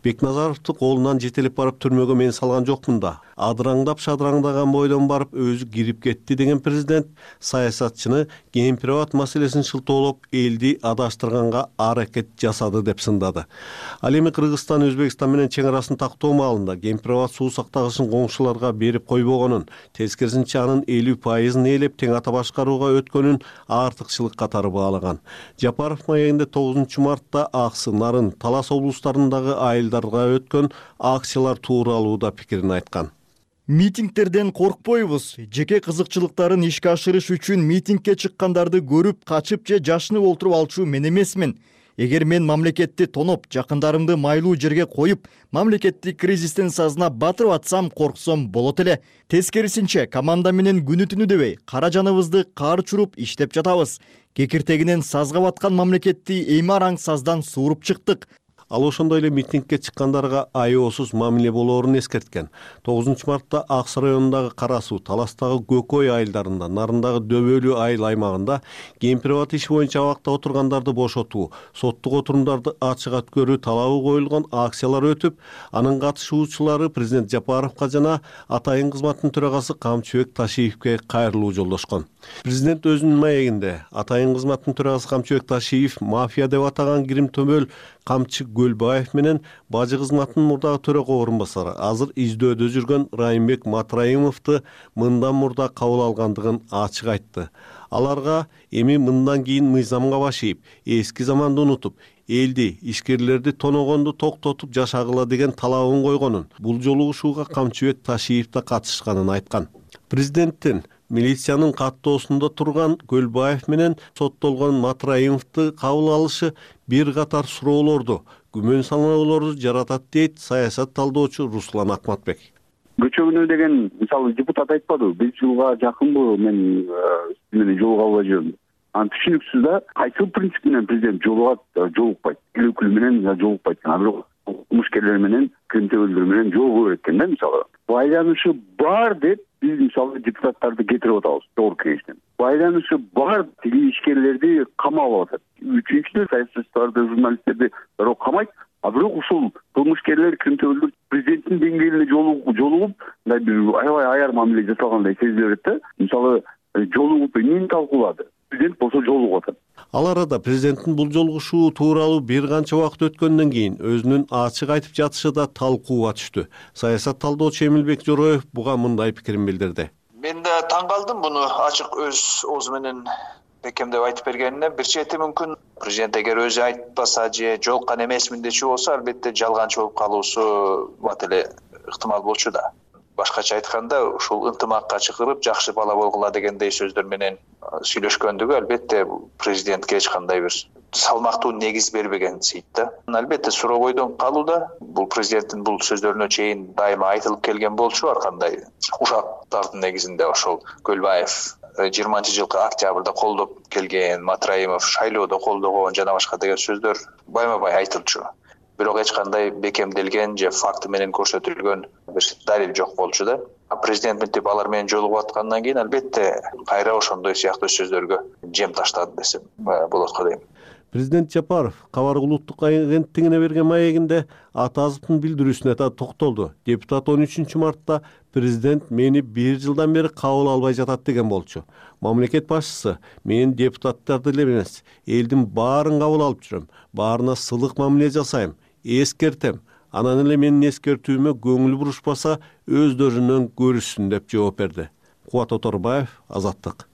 Бекназаровду колунан жетелеп барып түрмөгө мен салган жокмун да. Адыраңдап шадыраңдаган бойдон барып өзү кирип кетти деген президент саясатчыны ген приват маселесин шылтоолоп элди адаштырганга аракет жасады деп сындады. Ал эми Кыргызстан Өзбекстан менен чең арасын тактоо маалында ген приват суу сактагычын коңшуларга берип койбогонун, тескерисинче анын элүү пайызын ээлеп тең ата башкарууга өткөнүн артыкчылык катары баалаган. Жапаров маегинде тогузунчу мартта Аксы, Нарын, Талас облустарындагы айылдарга өткөн акциялар тууралуу да пикирин айткан. Митингтерден коркпойбуз. Жеке кызыкчылыктарын ишке ашырыш үчүн митингге чыккандарды көрүп, качып же жашынып олтуруп алчу мен эмесмин. Эгер мен мамлекетти тоноп, жакындарымды майлуу жерге коюп, мамлекетти кризистин сазына батырып атсам, корксом болот эле. Тескерисинче, команда менен күнү түнү дебей, кара жаныбызды кар чуруп иштеп жатабыз. Кекиртегинен сазга баткан мамлекетти эми араң саздан сууруп чыктык. Ал ошондой эле митингке чыккандарга аеосуз мамиле болоорун эскерткен. тогузунчу мартта Аксы районундагы Кара Суу, Таластагы Көкөй айылдарында, Нарындагы Дөбөлүү айыл аймагында ген приват иш боюнча абакта отургандарды бошотуу, соттук отурумдарды ачык өткөрүү талабы коюлган акциялар өтүп, анын катышуучулары президент Жапаровго жана атайын кызматтын төрагасы Камчыбек Ташиевке кайрылуу жолдошкон. Президент өзүнүн маегинде атайын кызматтын төрагасы Камчыбек Ташиев мафия деп атаган кирим төмөл Камчы Гөлбаев менен бажы кызматтын мурдагы төрага орун басары азыр издөөдө жүргөн Райымбек Матраимовду мындан мурда кабыл алгандыгын ачык айтты. Аларга эми мындан кийин мыйзамга баш ийип, эски заманды унутуп, элди, ишкерлерди тоногонду токтотуп жашагыла деген талабын койгонун, бул жолугушууга Камчыбек Ташиев да катышканын айткан. Президенттин милициянын каттоосунда турган Гөлбаев менен соттолгон Матраимовду кабыл алышы бир катар суроолорду, күмөн саноолорду жаратат дейт саясат талдоочу Руслан Акматбек. Көчөгүнө деген мисалы депутат айтпадыбы, беш жылга жакынбы мен менен жолуга албай жүрөм. Анан түшүнүксүз да, кайсыл принцип менен президент жолугат, жолукпайт, эл өкүлү менен жолукпайт. А бирок кылмышкерлер менен, кримтебелдер менен жолугу берет экен да мисалы. Байланышы бар деп биз мисалы депутаттарды кетирип атабыз жогорку кеңештен. Байланышы бар тиги ишкерлерди камап атат. Үчүнчүдөн саясатчыларды, журналисттерди бирок камайт, а бирок ушул кылмышкерлер, кримтебелдер президенттин деңгээлине жолугуп, мындай бир аябай аяр мамиле жасалгандай сезиле берет да. Мисалы жолугуп эмнени талкуулады? Президент болсо жолугуп атат. Ал арада президенттин бул жолугушуу тууралуу бир канча убакыт өткөндөн кийин өзүнүн ачык айтып жатышы да талкууга түштү. Саясат талдоочу Эмилбек Жороев буга мындай пикирин билдирди. Мен да таң калдым муну ачык өз оозу менен бекемдеп айтып бергенине. Бир чети мүмкүн президент эгер өзү айтпаса же жолуккан эмесмин дечү болсо, албетте жалганчы болуп калуусу бат эле ыктымал болчу да. Башкача айтканда, ушул ынтымакка чакырып, жакшы бала болгула дегендей сөздөр менен сүйлөшкөндүгү албетте президентке эч кандай бир салмактуу негиз бербеген сейт да. Албетте суроо бойдон калууда. Бул президенттин бул сөздөрүнө чейин дайыма айтылып келген болчу, ар кандай ушактардын негизинде ошол Гөлбаев жыйырманчы жылкы октябрда колдоп келген, Матраимов шайлоодо колдогон жана башка деген сөздөр байма-бай айтылчу. Бирок эч кандай бекемделген же факты менен көрсөтүлгөн бир далил жок болчу да. Президент мынтип алар менен жолугуп аткандан кийин албетте кайра ошондой сыяктуу сөздөргө жем таштады десем болот го дейм. Президент Жапаров Кабар улуттук агенттигине берген маегинде Атазовдун билдирүүсүнө да токтолду. Депутат он үчүнчү мартта президент мени бир жылдан бери кабыл албай жатат деген болчу. Мамлекет башчысы мен депутаттарды эле эмес, элдин баарын кабыл алып жүрөм. Баарына сылык мамиле жасайм, эскертем. Анан эле менин эскертүүмө көңүл бурушпаса, өздөрүнөн көрүшсүн деп жооп берди. Кубат Оторбаев, Азаттык.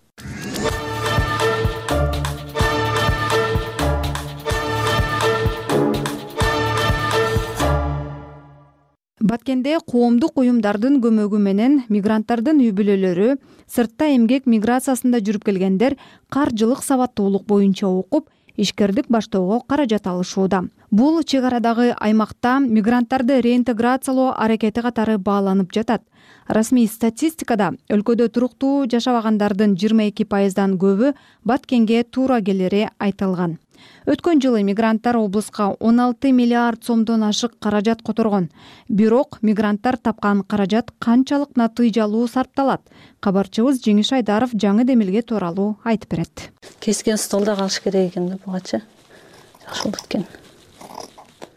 Баткенде коомдук уюмдардын көмөгү менен мигранттардын үй бүлөлөрү сыртта эмгек миграциясында жүрүп келгендер каржылык сабаттуулук боюнча окуп, ишкердик баштоого каражат алышууда. Бул чек арадагы аймакта мигранттарды реинтеграциялоо аракети катары бааланып жатат. Расмий статистикада өлкөдө туруктуу жашабагандардын жыйырма эки пайыздан көбү Баткенге туура келери айтылган. Өткөн жылы мигранттар облуска он алты миллиард сомдон ашык каражат которгон. Бирок мигранттар тапкан каражат канчалык натыйжалуу сарпталат? Кабарчыбыз Жеңиш Айдаров жаңы демилге тууралуу айтып берет. Кескен столдо калыш керек экен да бугачы. Жакшы болот экен.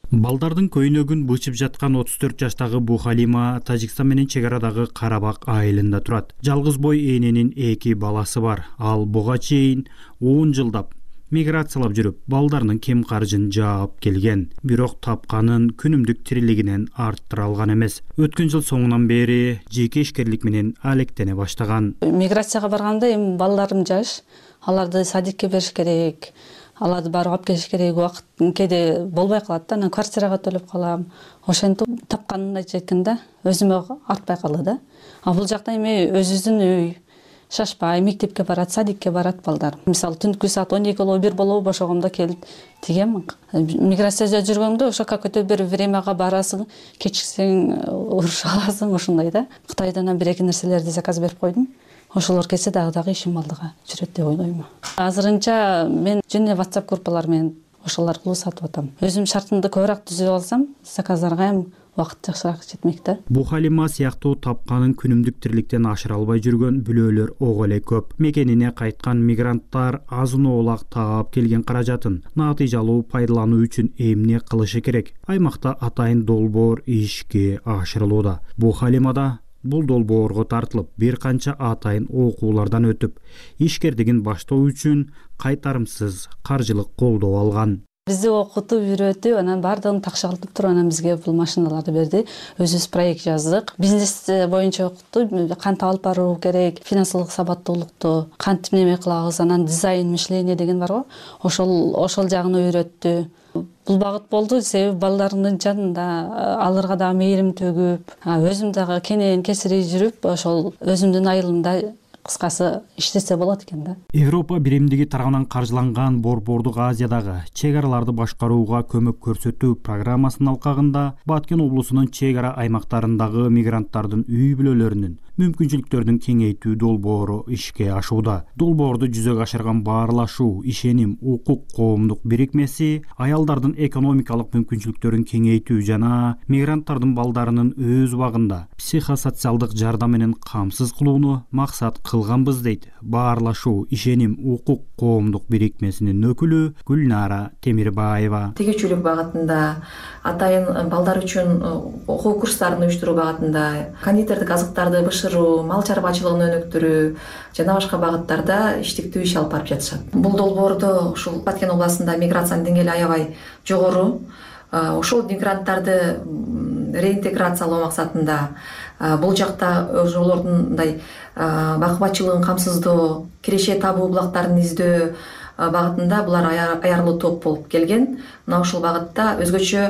Балдардын көйнөгүн бычып жаткан отуз төрт жаштагы Бухалима Тажикстан менен чек арадагы Карабак айылында турат. Жалгыз бой эненин эки баласы бар. Ал буга чейин он жылдап миграциялап жүрүп, балдарынын кем каржын жаап келген. Бирок тапканын күнүмдүк тирилигинен арттыра алган эмес. Өткөн жыл соңунан бери жеке ишкерлик менен алектене баштаган. Миграцияга барганда эми балдарым жаш, аларды садикке бериш керек. Аларды барып алып келиш керек, убакыт кээде болбой калат да, анан квартирага төлөп калам. Ошентип тапканын айтчу экен да, өзүмө артпай калды да. А бул жакта эми өзүбүздүн үй, шашпай мектепке барат, садикке барат балдар. Мисалы түнкү саат он эки болобу, бир болобу бошогондо келип тигем. Миграцияда жүргөндө ошо какой-то бир времяга барасың, кечиксең уруш аласың, ошондой да. Кытайдан бир эки нерселерди заказ берип койдум. Ошолор келсе дагы дагы ишим алдыга жүрөт деп ойлойм. Азырынча мен жөн эле WhatsApp группалар менен ошол аркылуу сатып атам. Өзүм шартымды көбүрөөк түзүп алсам, заказдарга эми убакыт жакшыраак жетмек да. Бухалима сыяктуу тапканын күнүмдүк тирликтен ашыра албай жүргөн бүлөлөр ого эле көп. Мекенине кайткан мигранттар азын-оолак таап келген каражатын натыйжалуу пайдалануу үчүн эмне кылышы керек? Аймакта атайын долбоор ишке ашырылууда. Бухалимада бул долбоорго тартылып, бир канча атайын окуулардан өтүп, ишкердигин баштоо үчүн кайтарымсыз каржылык колдоо алган. Бизди окутуп, үйрөтүп, анан баардыгын такшалтып туруп, анан бизге бул машиналарды берди. Өзүбүз проект жаздык. Бизнес боюнча окутту, кантип алып баруу керек, финансылык сабаттуулукту, кантип неме кылабыз, анан дизайн мышление деген бар го. Ошол ошол жагын үйрөттү. Бул багыт болду, себеби балдардын жанында аларга да мээрим төгүп, өзүм дагы кенен кесири жүрүп, ошол өзүмдүн айылымда кыскасы иштесе болот экен да. Европа биримдиги тарабынан каржыланган Борбордук Азиядагы чек араларды башкарууга көмөк көрсөтүү программасынын алкагында Баткен облусунун чек ара аймактарындагы мигранттардын үй бүлөлөрүнүн мүмкүнчүлүктөрүн кеңейтүү долбоору ишке ашууда. Долбоорду жүзөгө ашырган Баарлашуу, Ишеним, Укук коомдук бирикмеси аялдардын экономикалык мүмкүнчүлүктөрүн кеңейтүү жана мигранттардын балдарынын өз убагында психосоциалдык жардам менен камсыз кылууну максат кылганбыз дейт Баарлашуу, Ишеним, Укук коомдук бирикмесинин өкүлү Гүлнара Темирбаева. Тегечүүлүк багытында, атайын балдар үчүн окуу курстарын уюштуруу багытында, кондитердик азыктарды бышыруу, мал чарбачылыгын өнүктүрүү жана башка багыттарда иштиктүү иш алып барып жатышат. Бул долбоордо ушул Баткен областында миграциянын деңгээли аябай жогору. Ошол мигранттарды реинтеграциялоо максатында бул жакта ошолордун мындай бакыбатчылыгын камсыздоо, киреше табуу булактарын издөө багытында булар аярлуу топ болуп келген. Мына ушул багытта өзгөчө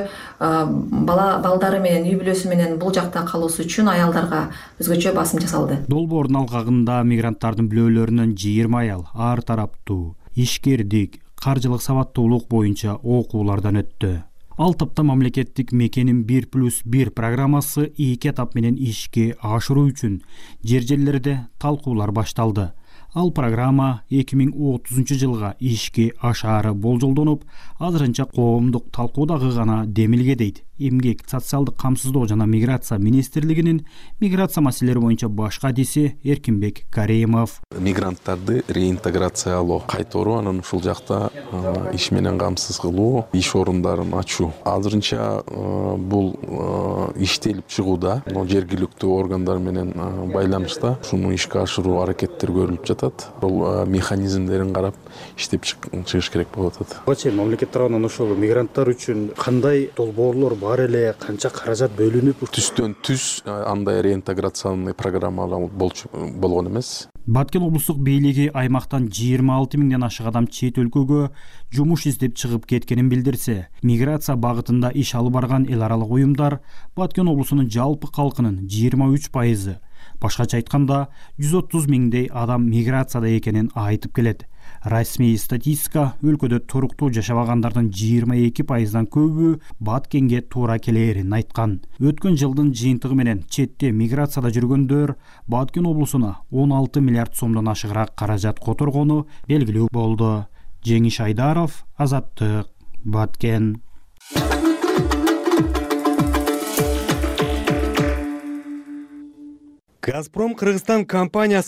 бала балдары менен, үй бүлөсү менен бул жакта калуусу үчүн аялдарга өзгөчө басым жасалды. Долбоордун алкагында мигранттардын бүлөлөрүнөн жыйырма аял ар тараптуу ишкердик, каржылык сабаттуулук боюнча окуулардан өттү. Ал тапта мамлекеттик мекенин бир плюс бир программасы эки этап менен ишке ашыруу үчүн жер жерлерде талкуулар башталды. Ал программа эки миң отузунчу жылга ишке ашаары болжолдонуп, азырынча коомдук талкуудагы гана демилге дейт Эмгек, социалдык камсыздоо жана миграция министрлигинин миграция маселелери боюнча баш катиси Эркинбек Каримов. Мигранттарды реинтеграциялоо, кайторуу, анан ушул жакта иш менен камсыз кылуу, иш орундарын ачуу. Азырынча бул иштелип чыгууда, жергиликтүү органдар менен байланышта ушуну ишке ашыруу аракеттер көрүлүп жатат. Бул механизмдерин карап иштеп чыгыш керек болуп атат. Качы мамлекет тарабынан ошол мигранттар үчүн кандай долбоорлор бар эле, канча каражат бөлүнүп? Түстөн түз андай реинтеграционный программалар болгон эмес. Баткен облустук бийлиги аймактан жыйырма алты миңден ашык адам чет өлкөгө жумуш издеп чыгып кеткенин билдирсе, миграция багытында иш алып барган эл аралык уюмдар Баткен облусунун жалпы калкынын жыйырма үч пайызы, башкача айтканда жүз отуз миңдей адам миграцияда экенин айтып келет. Расмий статистика өлкөдө туруктуу жашабагандардын жыйырма эки пайыздан көбү Баткенге туура келээрин айткан. Өткөн жылдын жыйынтыгы менен четте миграцияда жүргөндөр Баткен облусуна он алты миллиард сомдон ашыгыраак каражат которгону белгилүү болду. Жеңиш Айдаров, Азаттык, Баткен. Газпром Кыргызстан компаниясы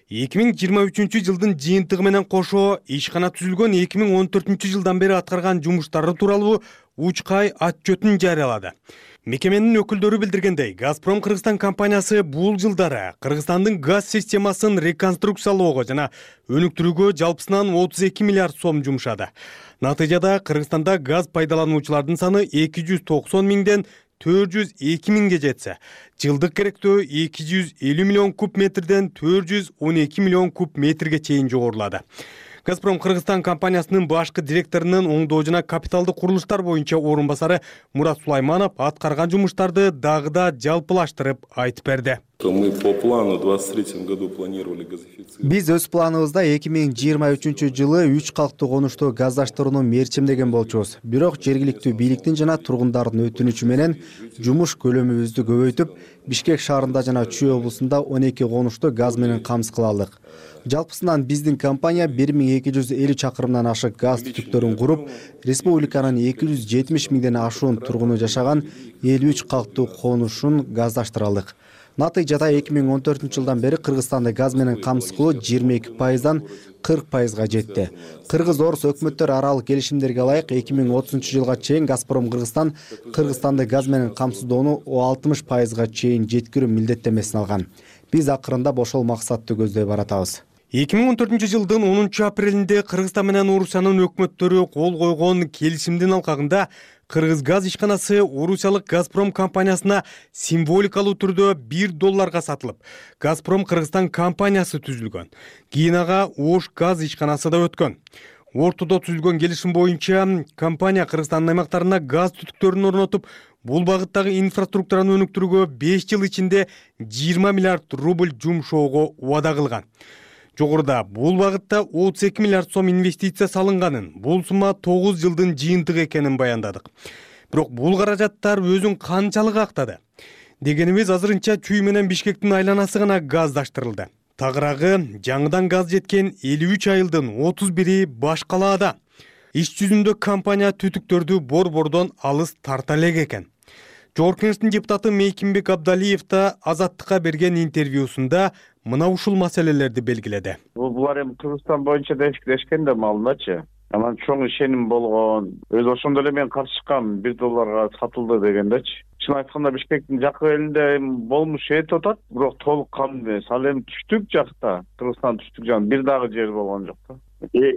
эки миң жыйырма үчүнчү жылдын жыйынтыгы менен кошо ишкана түзүлгөн эки миң он төртүнчү жылдан бери аткарган жумуштары тууралуу учкай отчетун жарыялады. Мекеменин өкүлдөрү билдиргендей, Газпром Кыргызстан компаниясы бул жылдары Кыргызстандын газ системасын реконструкциялоого жана өнүктүрүүгө жалпысынан отуз эки миллиард сом жумшады. Натыйжада Кыргызстанда газ пайдалануучулардын саны эки жүз токсон миңден төрт жүз эки миңге жетсе, жылдык керектөө эки жүз элүү миллион куб метрден төрт жүз он эки миллион куб метрге чейин жогорулады. Газпром Кыргызстан компаниясынын башкы директорунун оңдоо жана капиталдык курулуштар боюнча орун басары Мурат Сулайманов аткарган жумуштарды дагы да жалпылаштырып айтып берди. Мы по плану в двадцать третьем году планировали газифицировать. Биз өз планыбызда эки миң жыйырма үчүнчү жылы үч калктуу конушту газдаштырууну мерчимдеген болчубуз. Бирок жергиликтүү бийликтин жана тургундардын өтүнүчү менен жумуш көлөмүбүздү көбөйтүп, Бишкек шаарында жана Чүй облусунда он эки конушту газ менен камсыз кыла алдык. Жалпысынан биздин компания бир миң эки жүз элүү чакырымдан ашык газ түтүктөрүн куруп, республиканын эки жүз жетимиш миңден ашуун тургуну жашаган элүү үч калктуу конушун газдаштыра алдык. Натыйжада эки миң он төртүнчү жылдан бери Кыргызстанды газ менен камсыз кылуу жыйырма эки пайыздан кырк пайызга жетти. Кыргыз-орус өкмөттөр аралык келишимдерге ылайык эки миң отузунчу жылга чейин Газпром Кыргызстан Кыргызстанды газ менен камсыздоону алтымыш пайызга чейин жеткирүү милдеттемесин алган. Биз акырындап ошол максатты көздөй баратабыз. эки миң он төртүнчү жылдын онунчу апрелинде Кыргызстан менен Орусиянын өкмөттөрү кол койгон келишимдин алкагында Кыргыз газ ишканасы орусиялык Газпром компаниясына символикалуу түрдө бир долларга сатылып, Газпром Кыргызстан компаниясы түзүлгөн. Кийин ага Ош газ ишканасы да өткөн. Ортодо түзүлгөн келишим боюнча компания Кыргызстандын аймактарына газ түтүктөрүн орнотуп, бул багыттагы инфраструктураны өнүктүрүүгө беш жыл ичинде жыйырма миллиард рубль жумшоого убада кылган. Жогоруда бул багытта отуз эки миллиард сом инвестиция салынганын, бул сумма тогуз жылдын жыйынтыгы экенин баяндадык. Бирок бул каражаттар өзүн канчалык актады? Дегенибиз азырынча Чүй менен Бишкектин айланасы гана газдаштырылды. Тагыраагы жаңыдан газ жеткен элүү үч айылдын отуз бири баш калаада. Иш жүзүндө компания түтүктөрдү борбордон алыс тарта элек экен. Жогорку Кеңештин депутаты Мейкимбек Абдалиев да Азаттыкка берген интервьюсунда мына ушул маселелерди белгиледи. Булар эми Кыргызстан боюнча дешкен да малыначы. Анан чоң ишеним болгон. Өз ошондо эле мен каршы чыккам, бир долларга сатылды дегендечи. Чын айтканда Бишкектин жакы элинде болмуш этип атат, бирок толук кандуу эмес. Ал эми түштүк жакта, Кыргызстан түштүк жагында бир дагы жер болгон жок да.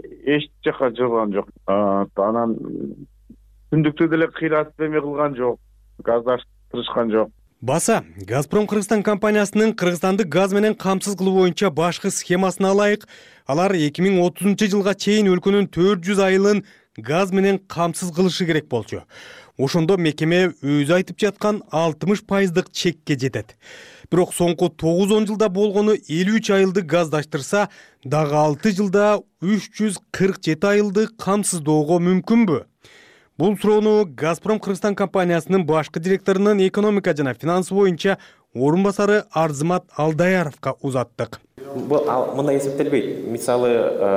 Эч жака жылган жок. Анан түндүктү деле кыйратып эме кылган жок. Газдаштырышкан жок. Баса, Газпром Кыргызстан компаниясынын Кыргызстанды газ менен камсыз кылуу боюнча башкы схемасына ылайык, алар эки миң отузунчу жылга чейин өлкөнүн төрт жүз айылын газ менен камсыз кылышы керек болчу. Ошондо мекеме өзү айтып жаткан алтымыш пайыздык чекке жетет. Бирок соңку тогуз он жылда болгону элүү үч айылды газдаштырса, дагы алты жылда үч жүз кырк жети айылды камсыздоого мүмкүнбү? Бул суроону Газпром Кыргызстан компаниясынын башкы директорунун экономика жана финансы боюнча орун басары Арзымат Алдаяровго узаттык. Бул мындай эсептелбейт. Мисалы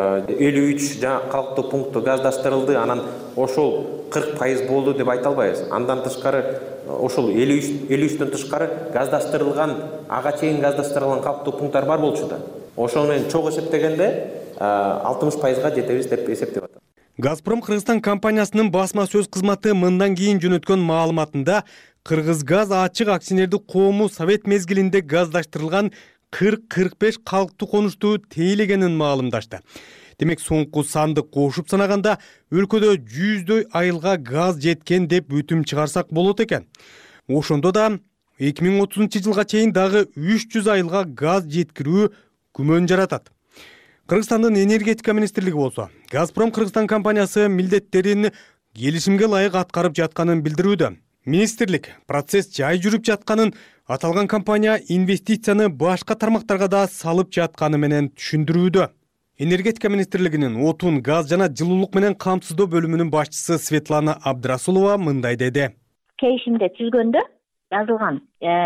элүү үч жана калктуу пункт газдаштырылды, анан ошол кырк пайыз болду деп айта албайбыз. Андан тышкары ошол элүү үчтөн тышкары газдаштырылган, ага чейин газдаштырылган калктуу пункттар бар болчу да. Ошону менен чогуу эсептегенде алтымыш пайызга жетебиз деп эсептеп атат. Газпром Кыргызстан компаниясынын басма сөз кызматы мындан кийин жөнөткөн маалыматында Кыргызгаз ачык акционердик коому совет мезгилинде газдаштырылган кырк кырк беш калктуу конушту тейлегенин маалымдашты. Демек соңку санды кошуп санаганда өлкөдө жүздөй айылга газ жеткен деп бүтүм чыгарсак болот экен. Ошондо да эки миң отузунчу жылга чейин дагы үч жүз айылга газ жеткирүү күмөн жаратат. Кыргызстандын энергетика министрлиги болсо, Газпром Кыргызстан компаниясы милдеттерин келишимге ылайык аткарып жатканын билдирүүдө. Министрлик процесс жай жүрүп жатканын, аталган компания инвестицияны башка тармактарга да салып жатканы менен түшүндүрүүдө. Энергетика министрлигинин отун, газ жана жылуулук менен камсыздоо бөлүмүнүн башчысы Светлана Абдрасулова мындай деди. Келишимде түзгөндө жазылган,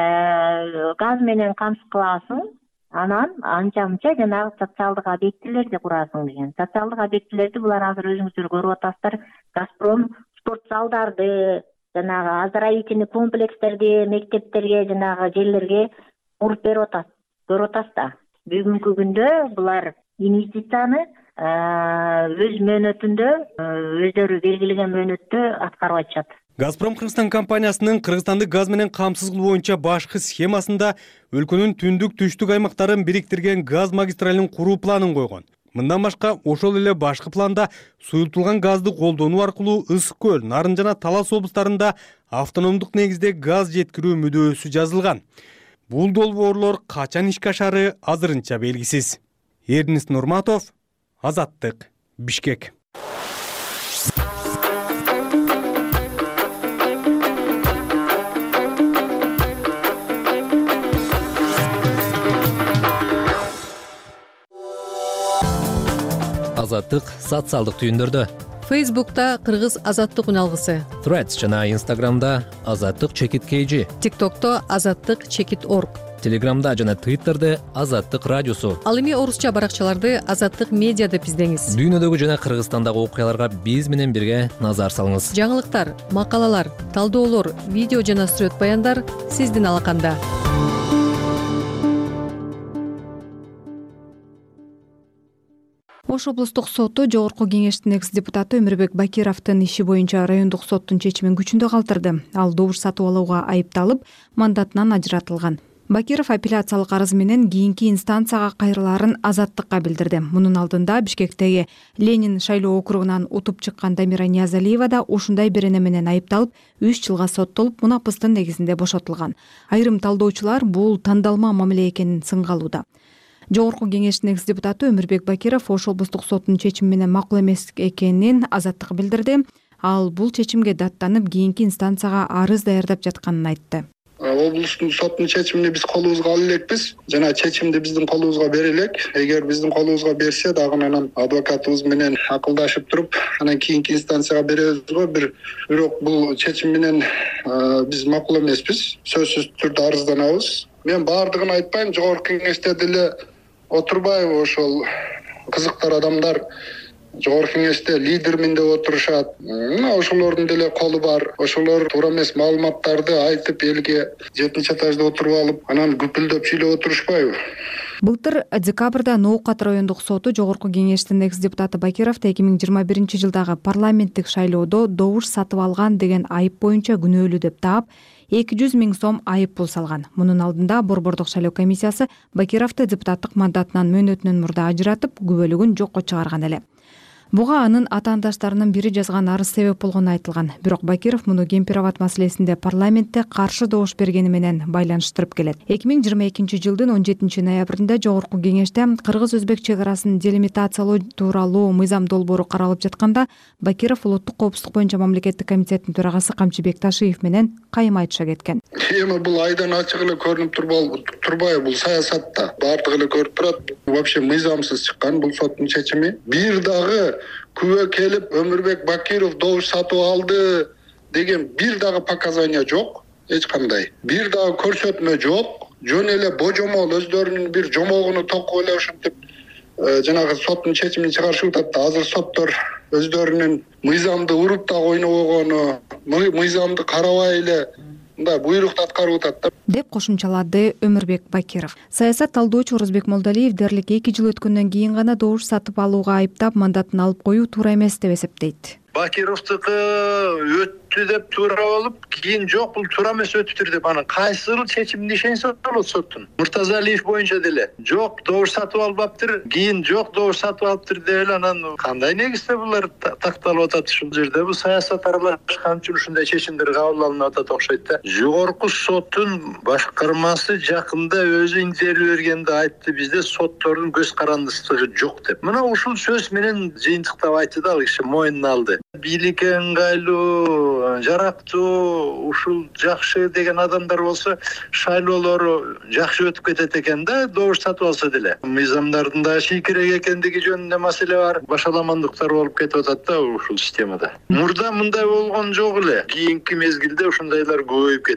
газ менен камсыз кыласың, анан анча-мынча жанагы социалдык объектилерди курасың деген. Социалдык объектилерди булар азыр өзүңүздөр көрүп атасыздар. Газпром спорт залдарды, жанагы оздоровительный комплекстерди, мектептерге, жанагы жерлерге куруп берип атат. Көрүп атасыздар. бүгүнкү күндө булар инвестицияны өз мөөнөтүндө өздөрү белгилеген мөөнөттө аткарып атышат. Газпром Кыргызстан компаниясынын Кыргызстанды газ менен камсыз кылуу боюнча башкы схемасында өлкөнүн түндүк түштүк аймактарын бириктирген газ магистралын куруу планын койгон. Мындан башка ошол эле башкы планда суюлтулган газды колдонуу аркылуу Ысык көл, Нарын жана Талас облустарында автономдук негизде газ жеткирүү мүдөөсү жазылган. Бул долбоорлор качан ишке ашары азырынча белгисиз. Эрнест Нурматов, Азаттык, Бишкек. Азаттык социалдык түйүндөрдө. Фейсбукта Кыргыз азаттык үналгысы, Threads жана Инстаграмда Азаттык чекит kg, ТикТокто Азаттык чекит орг, Телеграмда жана Твиттерде Азаттык радиосу. Ал эми орусча баракчаларды Азаттык медиа деп издеңиз. Дүйнөдөгү жана Кыргызстандагы окуяларга биз менен бирге назар салыңыз. Жаңылыктар, макалалар, талдоолор, видео жана сүрөт баяндар сиздин алаканда. Ош облустук соту Жогорку кеңештин экс депутаты Өмүрбек Бакировдун иши боюнча райондук соттун чечимин күчүндө калтырды. Ал добуш сатып алууга айыпталып, мандатынан ажыратылган. Бакиров апелляциялык арызы менен кийинки инстанцияга кайрылаарын Азаттыкка билдирди. Мунун алдында Бишкектеги Ленин шайлоо округунан утуп чыккан Дамира Ниязалиева да ушундай берене менен айыпталып, үч жылга соттолуп, мунапыстын негизинде бошотулган. Айрым талдоочулар бул тандалма мамиле экенин сынга алууда. Жогорку кеңештин экс депутаты Өмүрбек Бакиров Ош облустук соттун чечими менен макул эмес экенин Азаттык билдирди. Ал бул чечимге даттанып, кийинки инстанцияга арыз даярдап жатканын айтты. Облустун соттун чечимин биз колубузга ала элекпиз жана чечимди биздин колубузга бере элек. Эгер биздин колубузга берсе дагы анан адвокатыбыз менен акылдашып туруп, анан кийинки инстанцияга беребиз го. Бир бирок бул чечим менен биз макул эмеспиз. Сөзсүз түрдө арызданабыз. Мен баардыгын айтпайм, жогорку кеңеште деле отурбайбы ошол кызыктар адамдар жогорку кеңеште лидермин деп отурушат. Ошолордун деле колу бар. Ошолор туура эмес маалыматтарды айтып элге жетинчи этажда отуруп алып, анан күпүлдөп сүйлөп отурушпайбы? Былтыр декабрда Ноокат райондук соту Жогорку кеңештин экс депутаты Бакировду эки миң жыйырма биринчи жылдагы парламенттик шайлоодо добуш сатып алган деген айып боюнча күнөөлүү деп таап, эки жүз миң сом айып пул салган. Мунун алдында Борбордук шайлоо комиссиясы Бакировду депутаттык мандатынан мөөнөтүнөн мурда ажыратып, күбөлүгүн жокко чыгарган эле. Буга анын атаандаштарынын бири жазган арыз себеп болгону айтылган. Бирок Бакиров муну Кемпир-Абад маселесинде парламентте каршы добуш бергени менен байланыштырып келет. эки миң жыйырма экинчи жылдын он жетинчи ноябрында Жогорку кеңеште кыргыз-өзбек чек арасын делимитациялоо тууралуу мыйзам долбоору каралып жатканда, Бакиров улуттук коопсуздук боюнча мамлекеттик комитеттин төрагасы Камчыбек Ташиев менен кайым айтыша кеткен. Эми бул айдан ачык эле көрүнүп турбайбы? Бул саясатта баардыгы эле көрүп турат. Вообще мыйзамсыз чыккан бул соттун чечими. Бир дагы күбө келип Өмүрбек Бакиров добуш сатып алды деген бир дагы показания жок, эч кандай. Бир дагы көрсөтмө жок. Жөн эле божомол өздөрүнүн бир жомогуну токуп эле ушинтип жанагы соттун чечимин чыгарышып атат. Азыр соттор өздөрүнүн мыйзамды уруп да койнобогону, мыйзамды карабай эле мындай буйрукту аткарып атат деп кошумчалады Өмүрбек Бакиров. Саясат талдоочу Орозбек Молдалиев дерлик эки жыл өткөндөн кийин гана добуш сатып алууга айыптап, мандатын алып коюу туура эмес деп эсептейт. Бакировдуку өттү деп туура болуп, кийин жок бул туура эмес өттүр деп анан кайсыл чечимди ишенсе болот соттун. Муртазалиев боюнча деле жок добуш сатып албаптыр, кийин жок добуш сатып алыптыр деп эле анан кандай негизде булар такталып атат ушул жерде? Бул саясат аралашкан үчүн ушундай чечимдер кабыл алынып атат окшойт да. Жогорку соттун башкармасы жакында өзү интервью бергенде айтты, бизде соттордун көз карандысыздыгы жок деп. Мына ушул сөз менен жыйынтыктап айтты да, ал киши моюнуна алды. Бийликке ыңгайлуу, жарактуу, ушул жакшы деген адамдар болсо шайлоолору жакшы өтүп кетет экен да, добуш сатып алса деле. Мыйзамдардын да шийкирек экендиги жөнүндө маселе бар. Башаламандыктар болуп кетип атат да ушул системада. Мурда мындай болгон жок эле. Кийинки мезгилде ушундайлар көбөйүп кетти.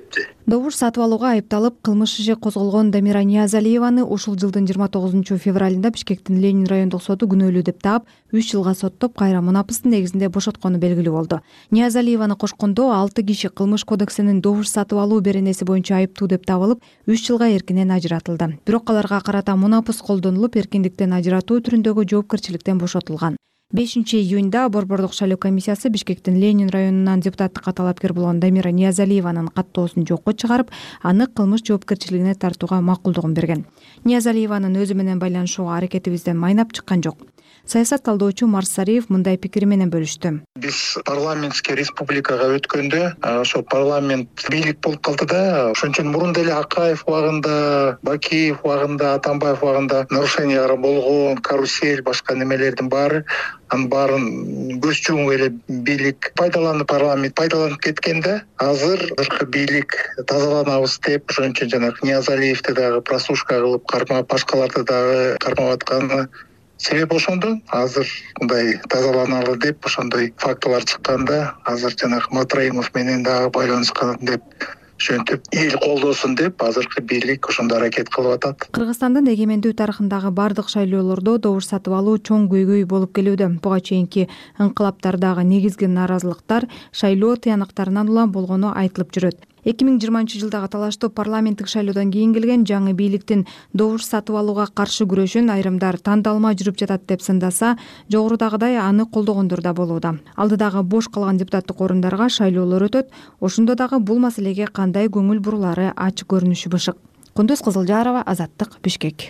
добуш сатып алууга айыпталып кылмыш иши козголгон Дамира Ниязалиеваны ушул жылдын жыйырма тогузунчу февралында Бишкектин Ленин райондук соту күнөөлүү деп таап, үч жылга соттоп, кайра мунапыстын негизинде бошоткону белгилүү болду. Ниязалиеваны кошкондо алты киши кылмыш кодексинин добуш сатып алуу беренеси боюнча айыптуу деп табылып, үч жылга эркинен ажыратылды. Бирок аларга карата мунапыс колдонулуп, эркиндиктен ажыратуу түрүндөгү жоопкерчиликтен бошотулган. бешинчи июнда Борбордук шайлоо комиссиясы Бишкектин Ленин районунан депутаттыкка талапкер болгон Дамира Ниязалиеванын каттоосун жокко чыгарып, аны кылмыш жоопкерчилигине тартууга макулдугун берген. Ниязалиеванын өзү менен байланышууга аракетибизден майнап чыккан жок. Саясат талдоочу Марс Сариев мындай пикири менен бөлүштү. Биз парламентский республикага өткөндө, ошо парламент бийлик болуп калды да, ошон мурун деле Акаев убагында, Бакиев убагында, Атамбаев убагында нарушениялар болгон, карусель, башка немелердин баары, анын баарын көз жумуп эле бийлик пайдаланып, парламент пайдаланып кеткенде, азыр азыркы бийлик тазаланабыз деп, ошон үчүн жанагы Ниязалиевди дагы прослушка кылып кармап, башкаларды дагы кармап атканы себеп ошондо. Азыр мындай тазаланалы деп ошондой фактылар чыкканда, азыр жанагы Матраимов менен дагы байланышкан деп ошентип эл колдосун деп азыркы бийлик ошондой аракет кылып атат. Кыргызстандын эгемендүү тарыхындагы бардык шайлоолордо добуш сатып алуу чоң көйгөй болуп келүүдө. Буга чейинки инкылаптардагы негизги нааразылыктар шайлоо тыянактарынан улам болгону айтылып жүрөт. эки миң жыйырманчы жылдагы талаштуу парламенттик шайлоодон кийин келген жаңы бийликтин добуш сатып алууга каршы күрөшүн айрымдар тандалма жүрүп жатат деп сындаса, жогорудагыдай аны колдогондор да болууда. Алдыдагы бош калган депутаттык орундарга шайлоолор өтөт. Ошондо дагы бул маселеге кандай көңүл бурулары ачык көрүнүшү бышык. Кундуз Кызылжарова, Азаттык, Бишкек.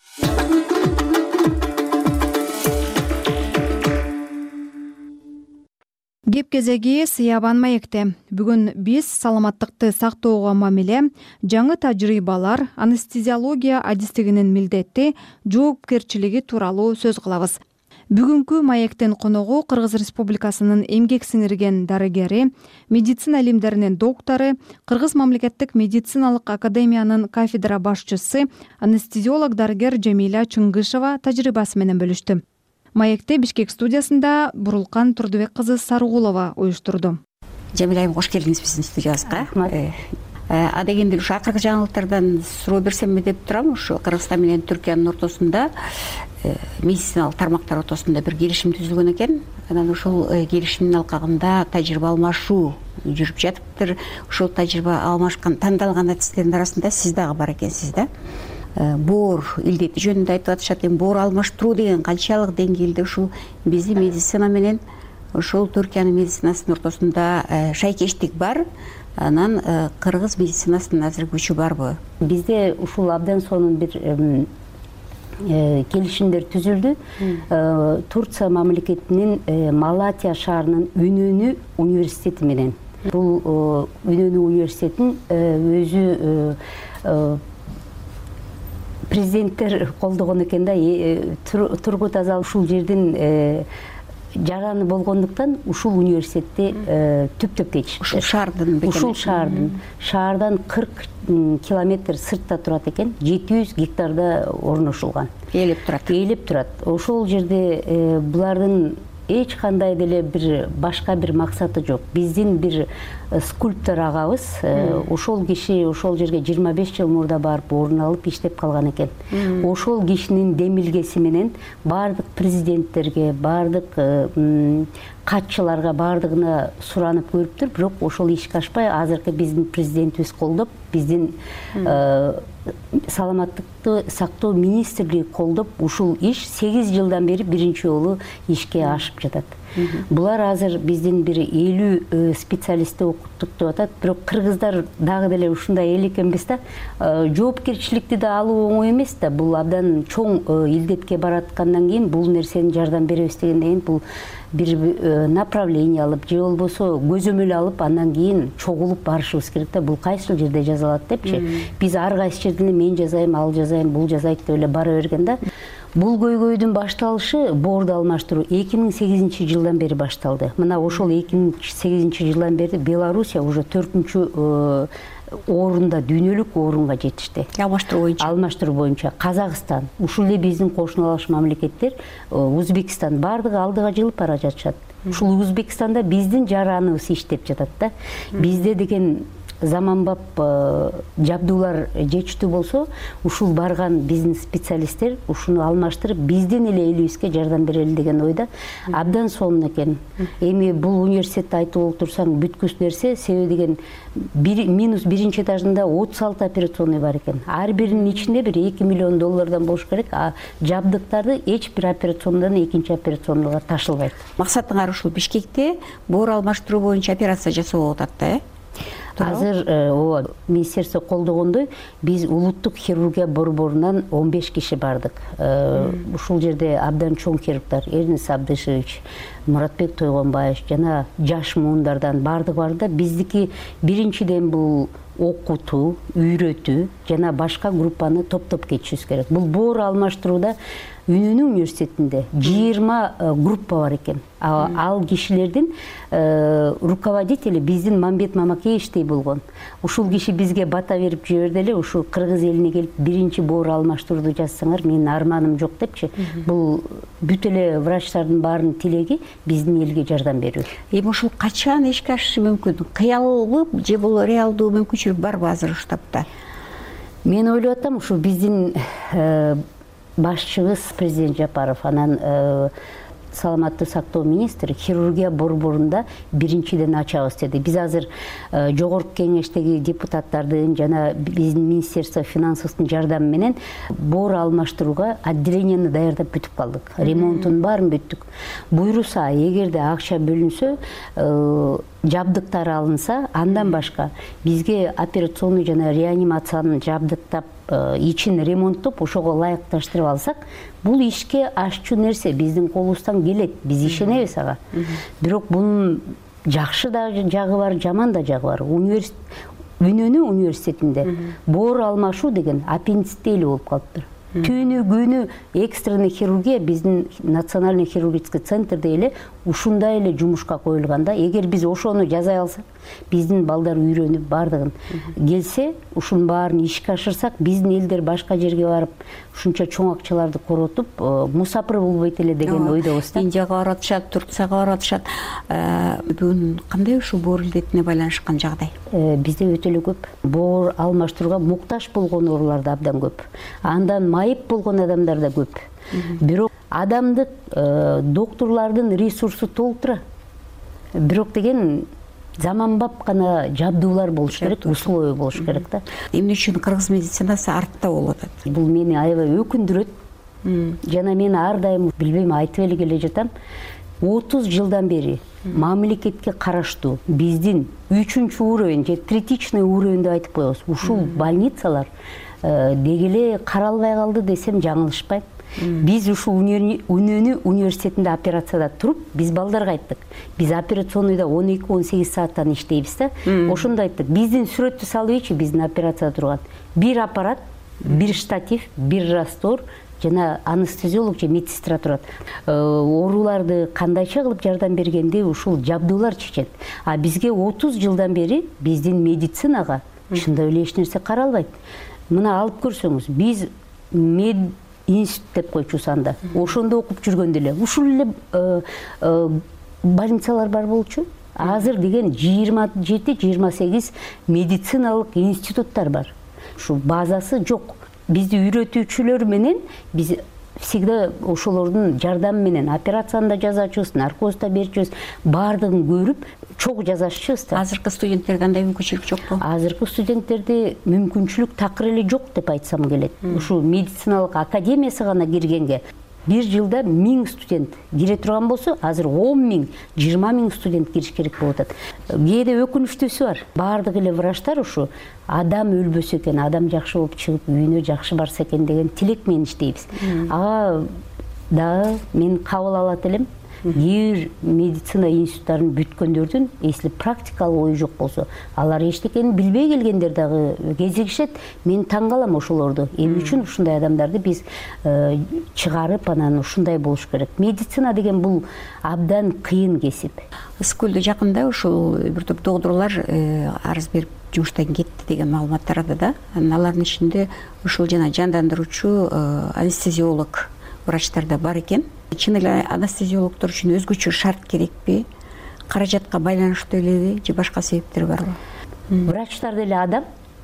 Кеп кезеги Сыябан маекте. Бүгүн биз саламаттыкты сактоого мамиле, жаңы тажрыйбалар, анестезиология адистигинин милдети, жоопкерчилиги тууралуу сөз кылабыз. Бүгүнкү маектин коногу Кыргыз Республикасынын эмгек сиңирген дарыгери, медицина илимдеринин доктору, Кыргыз мамлекеттик медициналык академиянын кафедра башчысы, анестезиолог дарыгер Жамиля Чыңгышева тажрыйбасы менен бөлүштү. Маекте Бишкек студиясында Бурулкан Турдубек кызы Сарыгулова уюштурду. Жамиля айым, кош келдиңиз биздин студиябызга. А дегенде ушу акыркы жаңылыктардан суроо берсемби деп турам. Ушу Кыргызстан менен Түркиянын ортосунда медициналык тармактар ортосунда бир келишим түзүлгөн экен. Анан ушул келишимдин алкагында тажрыйба алмашуу жүрүп жатыптыр. Ушул тажрыйба алмашкан тандалган адистердин арасында сиз дагы бар экенсиз да. Боор илдети жөнүндө айтып атышат экен. Боор алмаштыруу деген канчалык деңгээлде ушул биздин медицина менен ушул Түркиянын медицинасынын ортосунда шайкештик бар. Анан кыргыз медицинасынын азыр күчү барбы? Бизде ушул абдан сонун бир келишимдер түзүлдү. Турция мамлекетинин Малатия шаарынын Үнөнү университети менен. Бул Үнөнү университетин өзү президенттер колдогон экен да. Тургут Азал ушул жердин жараны болгондуктан ушул университетти түптөп кетишти. Ушул шаардын бекен. Ушул шаардын. Шаардан кырк километр сыртта турат экен. жети жүз гектарда орношулган. Ээлеп турат. Ээлеп турат. Ошол жерде булардын эч кандай деле бир башка бир максаты жок. Биздин бир скульптор агабыз ошол киши ошол жерге жыйырма беш жыл мурда барып орун алып иштеп калган экен. Ошол кишинин демилгеси менен бардык президенттерге, бардык катчыларга бардыгына суранып көрүптүр, бирок ошол ишке ашпай азыркы биздин президентибиз колдоп, биздин саламаттыкты сактоо министрлиги колдоп, ушул иш сегиз жылдан бери биринчи жолу ишке ашып жатат. Булар азыр биздин бир элүү специалистти окуттук деп атат, бирок кыргыздар дагы деле ушундай эл экенбиз да. Жоопкерчиликти да алуу оңой эмес да. Бул абдан чоң илдетке бараткандан кийин бул нерсени жардам беребиз дегенден кийин бул бир направление алып, же болбосо көзөмөл алып, андан кийин чогулуп барышыбыз керек да. Бул кайсыл жерде жазалат депчи. Биз ар кайсы жерден мен жазайм, ал жазайм, бул жазайт деп эле бара берген да. Бул көйгөйдүн башталышы боорду алмаштыруу эки миң сегизинчи жылдан бери башталды. Мына ошол эки миң сегизинчи жылдан бери Белоруссия уже төртүнчү орунда, дүйнөлүк орунга жетишти. Алмаштыруу боюнча. Алмаштыруу боюнча Казакстан, ушул эле биздин кошуналаш мамлекеттер, Өзбекстан бардыгы алдыга жылып бара жатышат. Ушул Өзбекстанда биздин жараныбыз иштеп жатат да. Бизде деген заманбап жабдуулар жетиштүү болсо, ушул барган биздин специалисттер ушуну алмаштырып биздин эле элибизге жардам берели деген ойда. Абдан сонун экен. Эми бул университетти айтып олтурсаң бүткүс нерсе, себеби деген минус биринчи этажында отуз алты операционный бар экен. Ар биринин ичинде бир эки миллион доллардан болуш керек. А жабдыктарды эч бир операциондан экинчи операционныйга ташылбайт. Максатыңар ушул Бишкекте боор алмаштыруу боюнча операция жасоо болуп атат да, э? Азыр ооба министерство колдогондой биз улуттук хирургия борборунан он беш киши бардык. Ушул жерде абдан чоң хирургдар Эрнис Абдышевич, Муратбек Тойгонбаев жана жаш муундардан бардык бар да. Биздики биринчиден бул окутуу, үйрөтүү жана башка группаны топтоп кетишибиз керек. Бул боор алмаштырууда Үнөнү университетинде жыйырма группа бар экен. Ал кишилердин руководители биздин Мамбет Мамакеевичтей болгон. Ушул киши бизге бата берип жиберди эле, ушул Кыргыз элине келип биринчи боор алмаштырууду жазсаңар, менин арманым жок депчи. Бул бүт эле врачтардын баарынын тилеги биздин элге жардам берүү. Эми ушул качан ишке ашышы мүмкүн? Кыялбы же бул реалдуу мүмкүнчүлүк барбы азыр штабта? Мен ойлоп атам, ушул биздин башчыбыз президент Жапаров, анан саламаттык сактоо министри хирургия борборунда биринчиден ачабыз деди. Биз азыр жогорку кеңештеги депутаттардын жана биздин министерство финансовдун жардамы менен боор алмаштырууга отделенияны даярдап бүтүп калдык. Ремонтун баарын бүттүк. Буйруса, эгерде акча бөлүнсө, жабдыктар алынса, андан башка бизге операционный жана реанимациянын жабдыктап ичин ремонттоп ошого ылайыкташтырып алсак, бул ишке ашчу нерсе биздин колубуздан келет. Биз ишенебиз ага. Бирок бунун жакшы да жагы бар, жаман да жагы бар. Үнөнү университетинде боор алмашуу деген аппендицит эле болуп калыптыр. Түнү күнү экстренный хирургия биздин национальный хирургический центрде эле ушундай эле жумушка коюлганда, эгер биз ошону жасай алсак, биздин балдар үйрөнүп бардыгын келсе, ушунун баарын ишке ашырсак, биздин элдер башка жерге барып, ушунча чоң акчаларды коротуп, мусапыр болбойт эле деген ойдобуз да. Индияга баратышат, Турцияга баратышат. Бүгүн кандай ушул боор илдетине байланышкан жагдай? Бизде өтө эле көп. Боор алмаштырууга муктаж болгон оорулар да абдан көп. Андан майып болгон адамдар да көп. Бирок адамдык докторлордун ресурсу толтура. Бирок деген заманбап гана жабдуулар болуш керек, условия болуш керек да. Эмне үчүн кыргыз медицинасы артта болуп атат? Бул мени аябай өкүндүрөт. Жана мен ар дайым билбейм, айтып эле келе жатам. отуз жылдан бери мамлекетке караштуу биздин үчүнчү уровень же критичный уровень деп айтып коебуз. Ушул больницалар деги эле каралбай калды десем жаңылышпайм. Биз ушул Үнөнү университетинде операцияда туруп, биз балдарга айттык. Биз операционныйда он эки он сегиз сааттан иштейбиз да. Ошондо айттык, биздин сүрөттү салбайчы, биздин операцияда турган. Бир аппарат, бир штатив, бир раствор жана анестезиолог же медсестра турат. Ооруларды кандайча кылып жардам бергенди ушул жабдуулар чечет. А бизге отуз жылдан бери биздин медицинага чындап эле эч нерсе каралбайт. Мына алып көрсөңүз, биз мед институт деп койчубуз анда. Ошондо окуп жүргөндө эле ушул эле больницалар бар болчу. Азыр деген жыйырма жети жыйырма сегиз медициналык институттар бар. Ушу базасы жок. Бизди үйрөтүүчүлөр менен биз всегда ошолордун жардамы менен операцияны да жасачубуз, наркоз да берчүбүз, баардыгын көрүп, чогуу жасашчыбыз да. Азыркы студенттерге андай мүмкүнчүлүк жокпу? Азыркы студенттерде мүмкүнчүлүк такыр эле жок деп айтсам келет. Ушул медициналык академиясы гана киргенге бир жылда миң студент кире турган болсо, азыр он миң, жыйырма миң студент кириш керек болуп атат. Кээде өкүнүчтүүсү бар. Баардык эле врачтар ушу адам өлбөсө экен, адам жакшы болуп чыгып, үйүнө жакшы барса экен деген тилек менен иштейбиз. Ага дагы мен кабыл алат элем. Кээ бир медицина институттарын бүткөндөрдүн эсли практикалык ою жок болсо, алар эчтекени билбей келгендер дагы кезигишет. Мен таң калам ошолорду. Эмне үчүн ушундай адамдарды биз чыгарып, анан ушундай болуш керек. Медицина деген бул абдан кыйын кесип. Ысык көлдө жакында ушул бир топ докторлор арыз берип жумуштан кетти деген маалымат тарады да. Алардын ичинде ушул жана жандандыруучу анестезиолог врачтар да бар экен. Чын эле анестезиологдор үчүн өзгөчө шарт керекпи? Каражатка байланыштуу элеби же башка себептер барбы? Врачтар деле адам,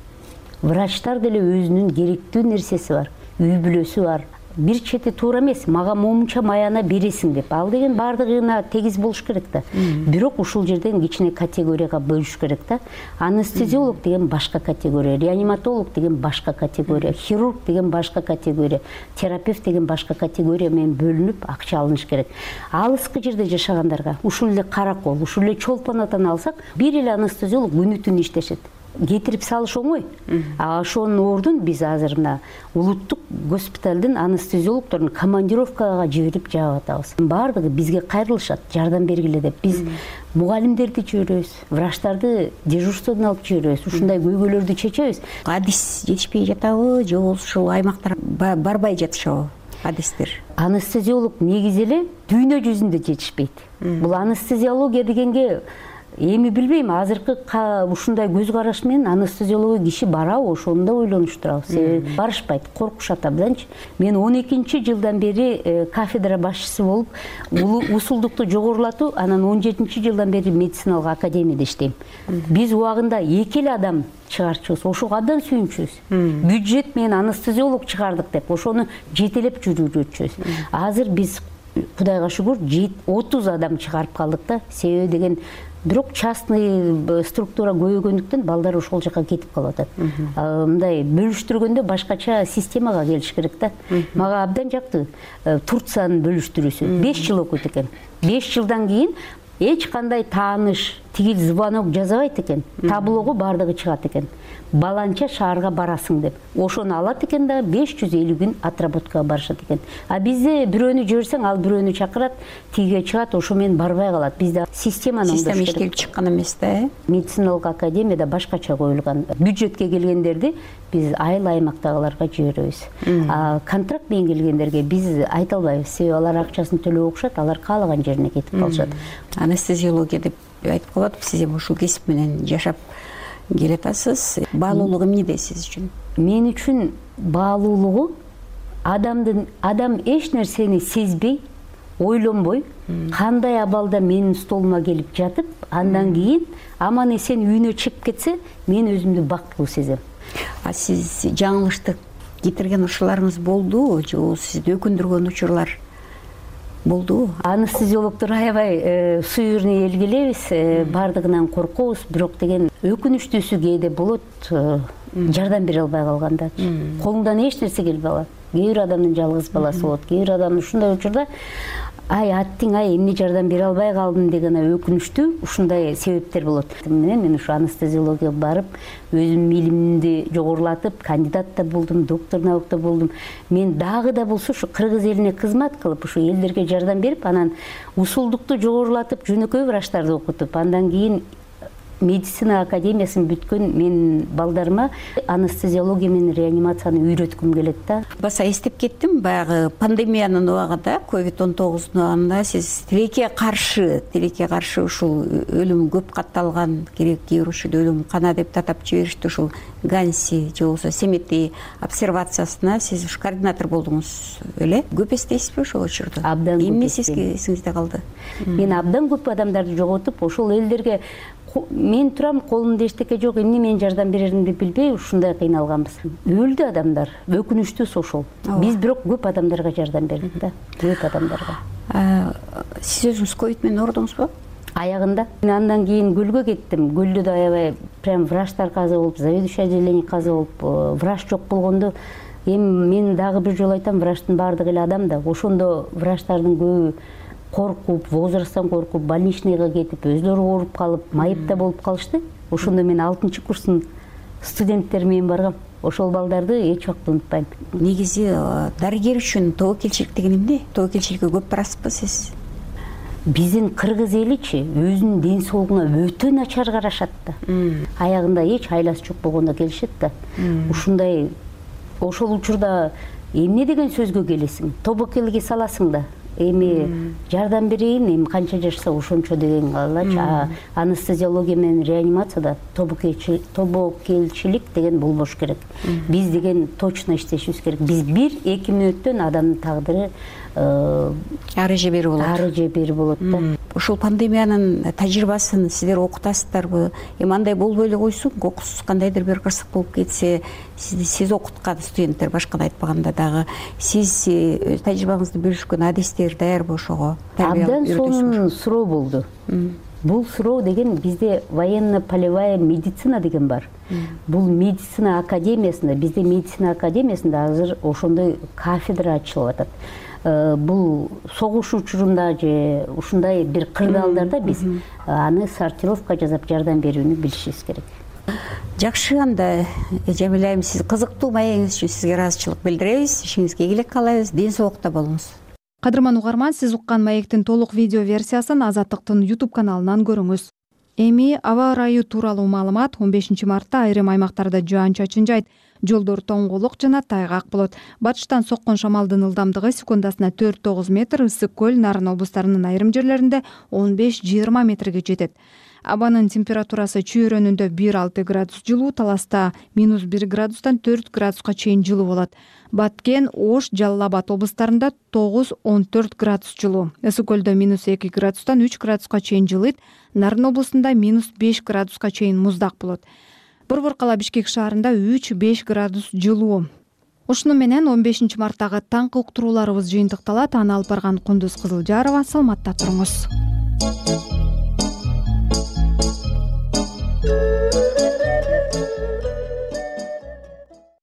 врачтар деле өзүнүн керектүү нерсеси бар, үй бүлөсү бар. Бир чети туура эмес, мага момунча маяна бересиң деп. Ал деген бардыгына тегиз болуш керек да. Бирок ушул жерден кичине категорияга бөлүш керек да. Анестезиолог деген башка категория, реаниматолог деген башка категория, хирург деген башка категория, терапевт деген башка категория менен бөлүнүп акча алыныш керек. Алыскы жерде жашагандарга ушул эле Каракол, ушул эле Чолпон Атаны алсак, бир эле анестезиолог күнү түнү иштешет. Кетирип салыш оңой. А ошонун ордун биз азыр мына улуттук госпиталдын анестезиологдорун командировкага жиберип жаап атабыз. Бардыгы бизге кайрылышат, жардам бергиле деп. Биз мугалимдерди жиберебиз, врачтарды дежурстводон алып жиберебиз, ушундай көйгөйлөрдү чечебиз. Адис жетишпей жатабы, же ушул аймактар барбай жатышабы? Адистер. Анестезиолог негизи эле дүйнө жүзүндө жетишпейт. Бул анестезиология дегенге эми билбейм, азыркы ушундай көз караш менен анестезиология киши барабы, ошону да ойлонуш турабы. Себеби барышпайт, коркушат абданчы. Мен он экинчи жылдан бери кафедра башчысы болуп, усулдукту жогорулатуу, анан он жетинчи жылдан бери медициналык академияда иштейм. Биз убагында эки эле адам чыгарчубуз, ошого абдан сүйүнчүбүз. Бюджет менен анестезиолог чыгардык деп, ошону жетелеп жүргүзчүбүз. Азыр биз Кудайга шүгүр отуз адам чыгарып калдык да. Себеби деген бирок частный структура көбөйгөндүктөн балдар ошол жака кетип калып атат. Мындай бөлүштүргөндө башкача системага келиш керек да. Мага абдан жакты Турциянын бөлүштүрүүсү. беш жыл окуйт экен. беш жылдан кийин эч кандай тааныш, тигил звонок жазабайт экен. Таблого бардыгы чыгат экен. Баланча шаарга барасың деп. Ошону алат экен да беш жүз элүү күн отработкага барышат экен. А бизде бирөөнү жиберсең, ал бирөөнү чакырат, тиге чыгат, ошо менен барбай калат. Бизде системаны система иштелип чыккан эмес да. Медициналык академияда башкача коюлган. Бюджетке келгендерди биз айыл аймактагыларга жиберебиз. А контракт менен келгендерге биз айта албайбыз. Себеби алар акчасын төлөп окушат, алар каалаган жерине кетип калышат. Анестезиология деп айтып коет, сиз эми ушул кесип менен жашап келатасыз. Баалуулугу эмнеде сиз үчүн? Мен үчүн баалуулугу адамдын адам эч нерсени сезбей, ойлонбой, кандай абалда менин столума келип жатып, андан кийин аман эсен үйүнө чыгып кетсе, мен өзүмдү бактылуу сезем. А сиз жаңылыштык кетирген учурларыңыз болду, же сизди өкүндүргөн учурлар болду? Анестезиологдор аябай суюрный элгилебиз, бардыгынан коркобуз, бирок деген өкүнүчтүүсү кээде болот, жардам бере албай калганда. Колуңдан эч нерсе келбей калат. Кээ бир адамдын жалгыз баласы болот, кээ бир адамдын ушундай учурда ай аттың ай эмне жардам бере албай калдым деген өкүнүчтүү ушундай себептер болот. Менен мен ушу анестезиологияга барып, өзүмдүн илимимди жогорулатып, кандидат да болдум, доктор наукта болдум. Мен дагы да болсо ушу кыргыз элине кызмат кылып, ушу элдерге жардам берип, анан усулдукту жогорулатып, жөнөкөй врачтарды окутуп, андан кийин медицина академиясын бүткөн мен балдарыма анестезиология менен реанимацияны үйрөткүм келет да. Баса эстеп кеттим, баягы пандемиянын убагында, ковид он тогуздун убагында сиз тилекке каршы, тилекке каршы ушул өлүм көп катталган, керек кээ бир учурда өлүм кана деп татап жиберишти, ушул Ганси же болбосо Семетей обсервациясына сиз уш координатор болдуңуз эле. Көп эстейсизби ошол учурда? Абдан көп. Эмне сизге эсиңизде калды? Мен абдан көп адамдарды жоготуп, ошол элдерге мен турам, колумда эчтеке жок, эмне менен жардам береримди билбей ушундай кыйналганбыз. Өлдү адамдар, өкүнүчтүүсү ошол. Биз бирок көп адамдарга жардам бердик да, көп адамдарга. Сиз өзүңүз ковид менен оорудуңузбу? Аягында. Андан кийин Гүлгө кеттим. Гүлдө да аябай прям врачтар каза болуп, заведующий отделение каза болуп, врач жок болгондо, эми мен дагы бир жолу айтам, врачтын баардыгы эле адам да. Ошондо врачтардын көбү коркуп, возрасттан коркуп, больничныйга кетип, өзлөрү ооруп калып, майыпта болуп калышты. Ошондо мен алтынчы курстун студенттери менен баргам. Ошол балдарды эч убакта унутпайм. Негизи дарыгер үчүн тобокелчилик деген эмне? Тобокелчиликке көп барасызбы сиз? Биздин кыргыз эличи өзүнүн ден соолугуна өтө начар карашат да. Аягында эч айласы жок болгондо келишет да. Ушундай ошол учурда эмне деген сөзгө келесиң? Тобокелге саласың да. Эми жардам берейин, эми канча жашса ошончо деген алачы. Анестезиология менен реанимацияда тобокелчилик деген болбош керек. Биз деген точно иштешибиз керек. Биз бир эки мүнөттөн адамдын тагдыры ары же бери болот. Ары же бери болот да. ушул пандемиянын тажрыйбасын сиздер окутасыздарбы? Эми андай болбой эле койсун, окуусуз кандайдыр бир кырсык болуп кетсе, сиз сиз окуткан студенттер башканы айтпаганда дагы сиз тажрыйбаңызды бөлүшкөн адистер даярбы ошого? Абдан сонун суроо болду. Бул суроо деген бизде военно-полевая медицина деген бар. Бул медицина академиясында, бизде медицина академиясында азыр ошондой кафедра ачылып атат. Бул согуш учурунда же ушундай бир кырдаалдарда биз аны сортировка жасап жардам берүүнү билишибиз керек. Жакшы, анда Жамиля айым, сиз кызыктуу маегиңиз үчүн сизге ыраазычылык билдиребиз. Ишиңизге ийгилик каалайбыз. Ден соолукта болуңуз. Кадырман угарман, сиз уккан маектин толук видео версиясын Азаттыктын YouTube каналынан көрүңүз. Эми аба ырайы тууралуу маалымат. он бешинчи мартта айрым аймактарда жаан-чачын жайт, жолдор тоңголук жана тайгак болот. Батыштан соккон шамалдын ылдамдыгы секундасына төрт тогуз метр, Ысык көл, Нарын облустарынын айрым жерлеринде он беш жыйырма метрге жетет. Абанын температурасы чүйрөнүндө бир алты градус жылуу, Таласта минус бир градустан төрт градуска чейин жылуу болот. Баткен, Ош, Жалал Абад облустарында тогуз он төрт градус жылуу. Ысык көлдө минус эки градустан үч градуска чейин жылыйт. Нарын облусунда минус беш градуска чейин муздак болот. Борбор кала Бишкек шаарында үч беш градус жылуу. Ушуну менен он бешинчи марттагы таңкы уктурууларыбыз жыйынтыкталат. Аны алып барган Кундуз Кызылжарова. Саламатта туруңуз.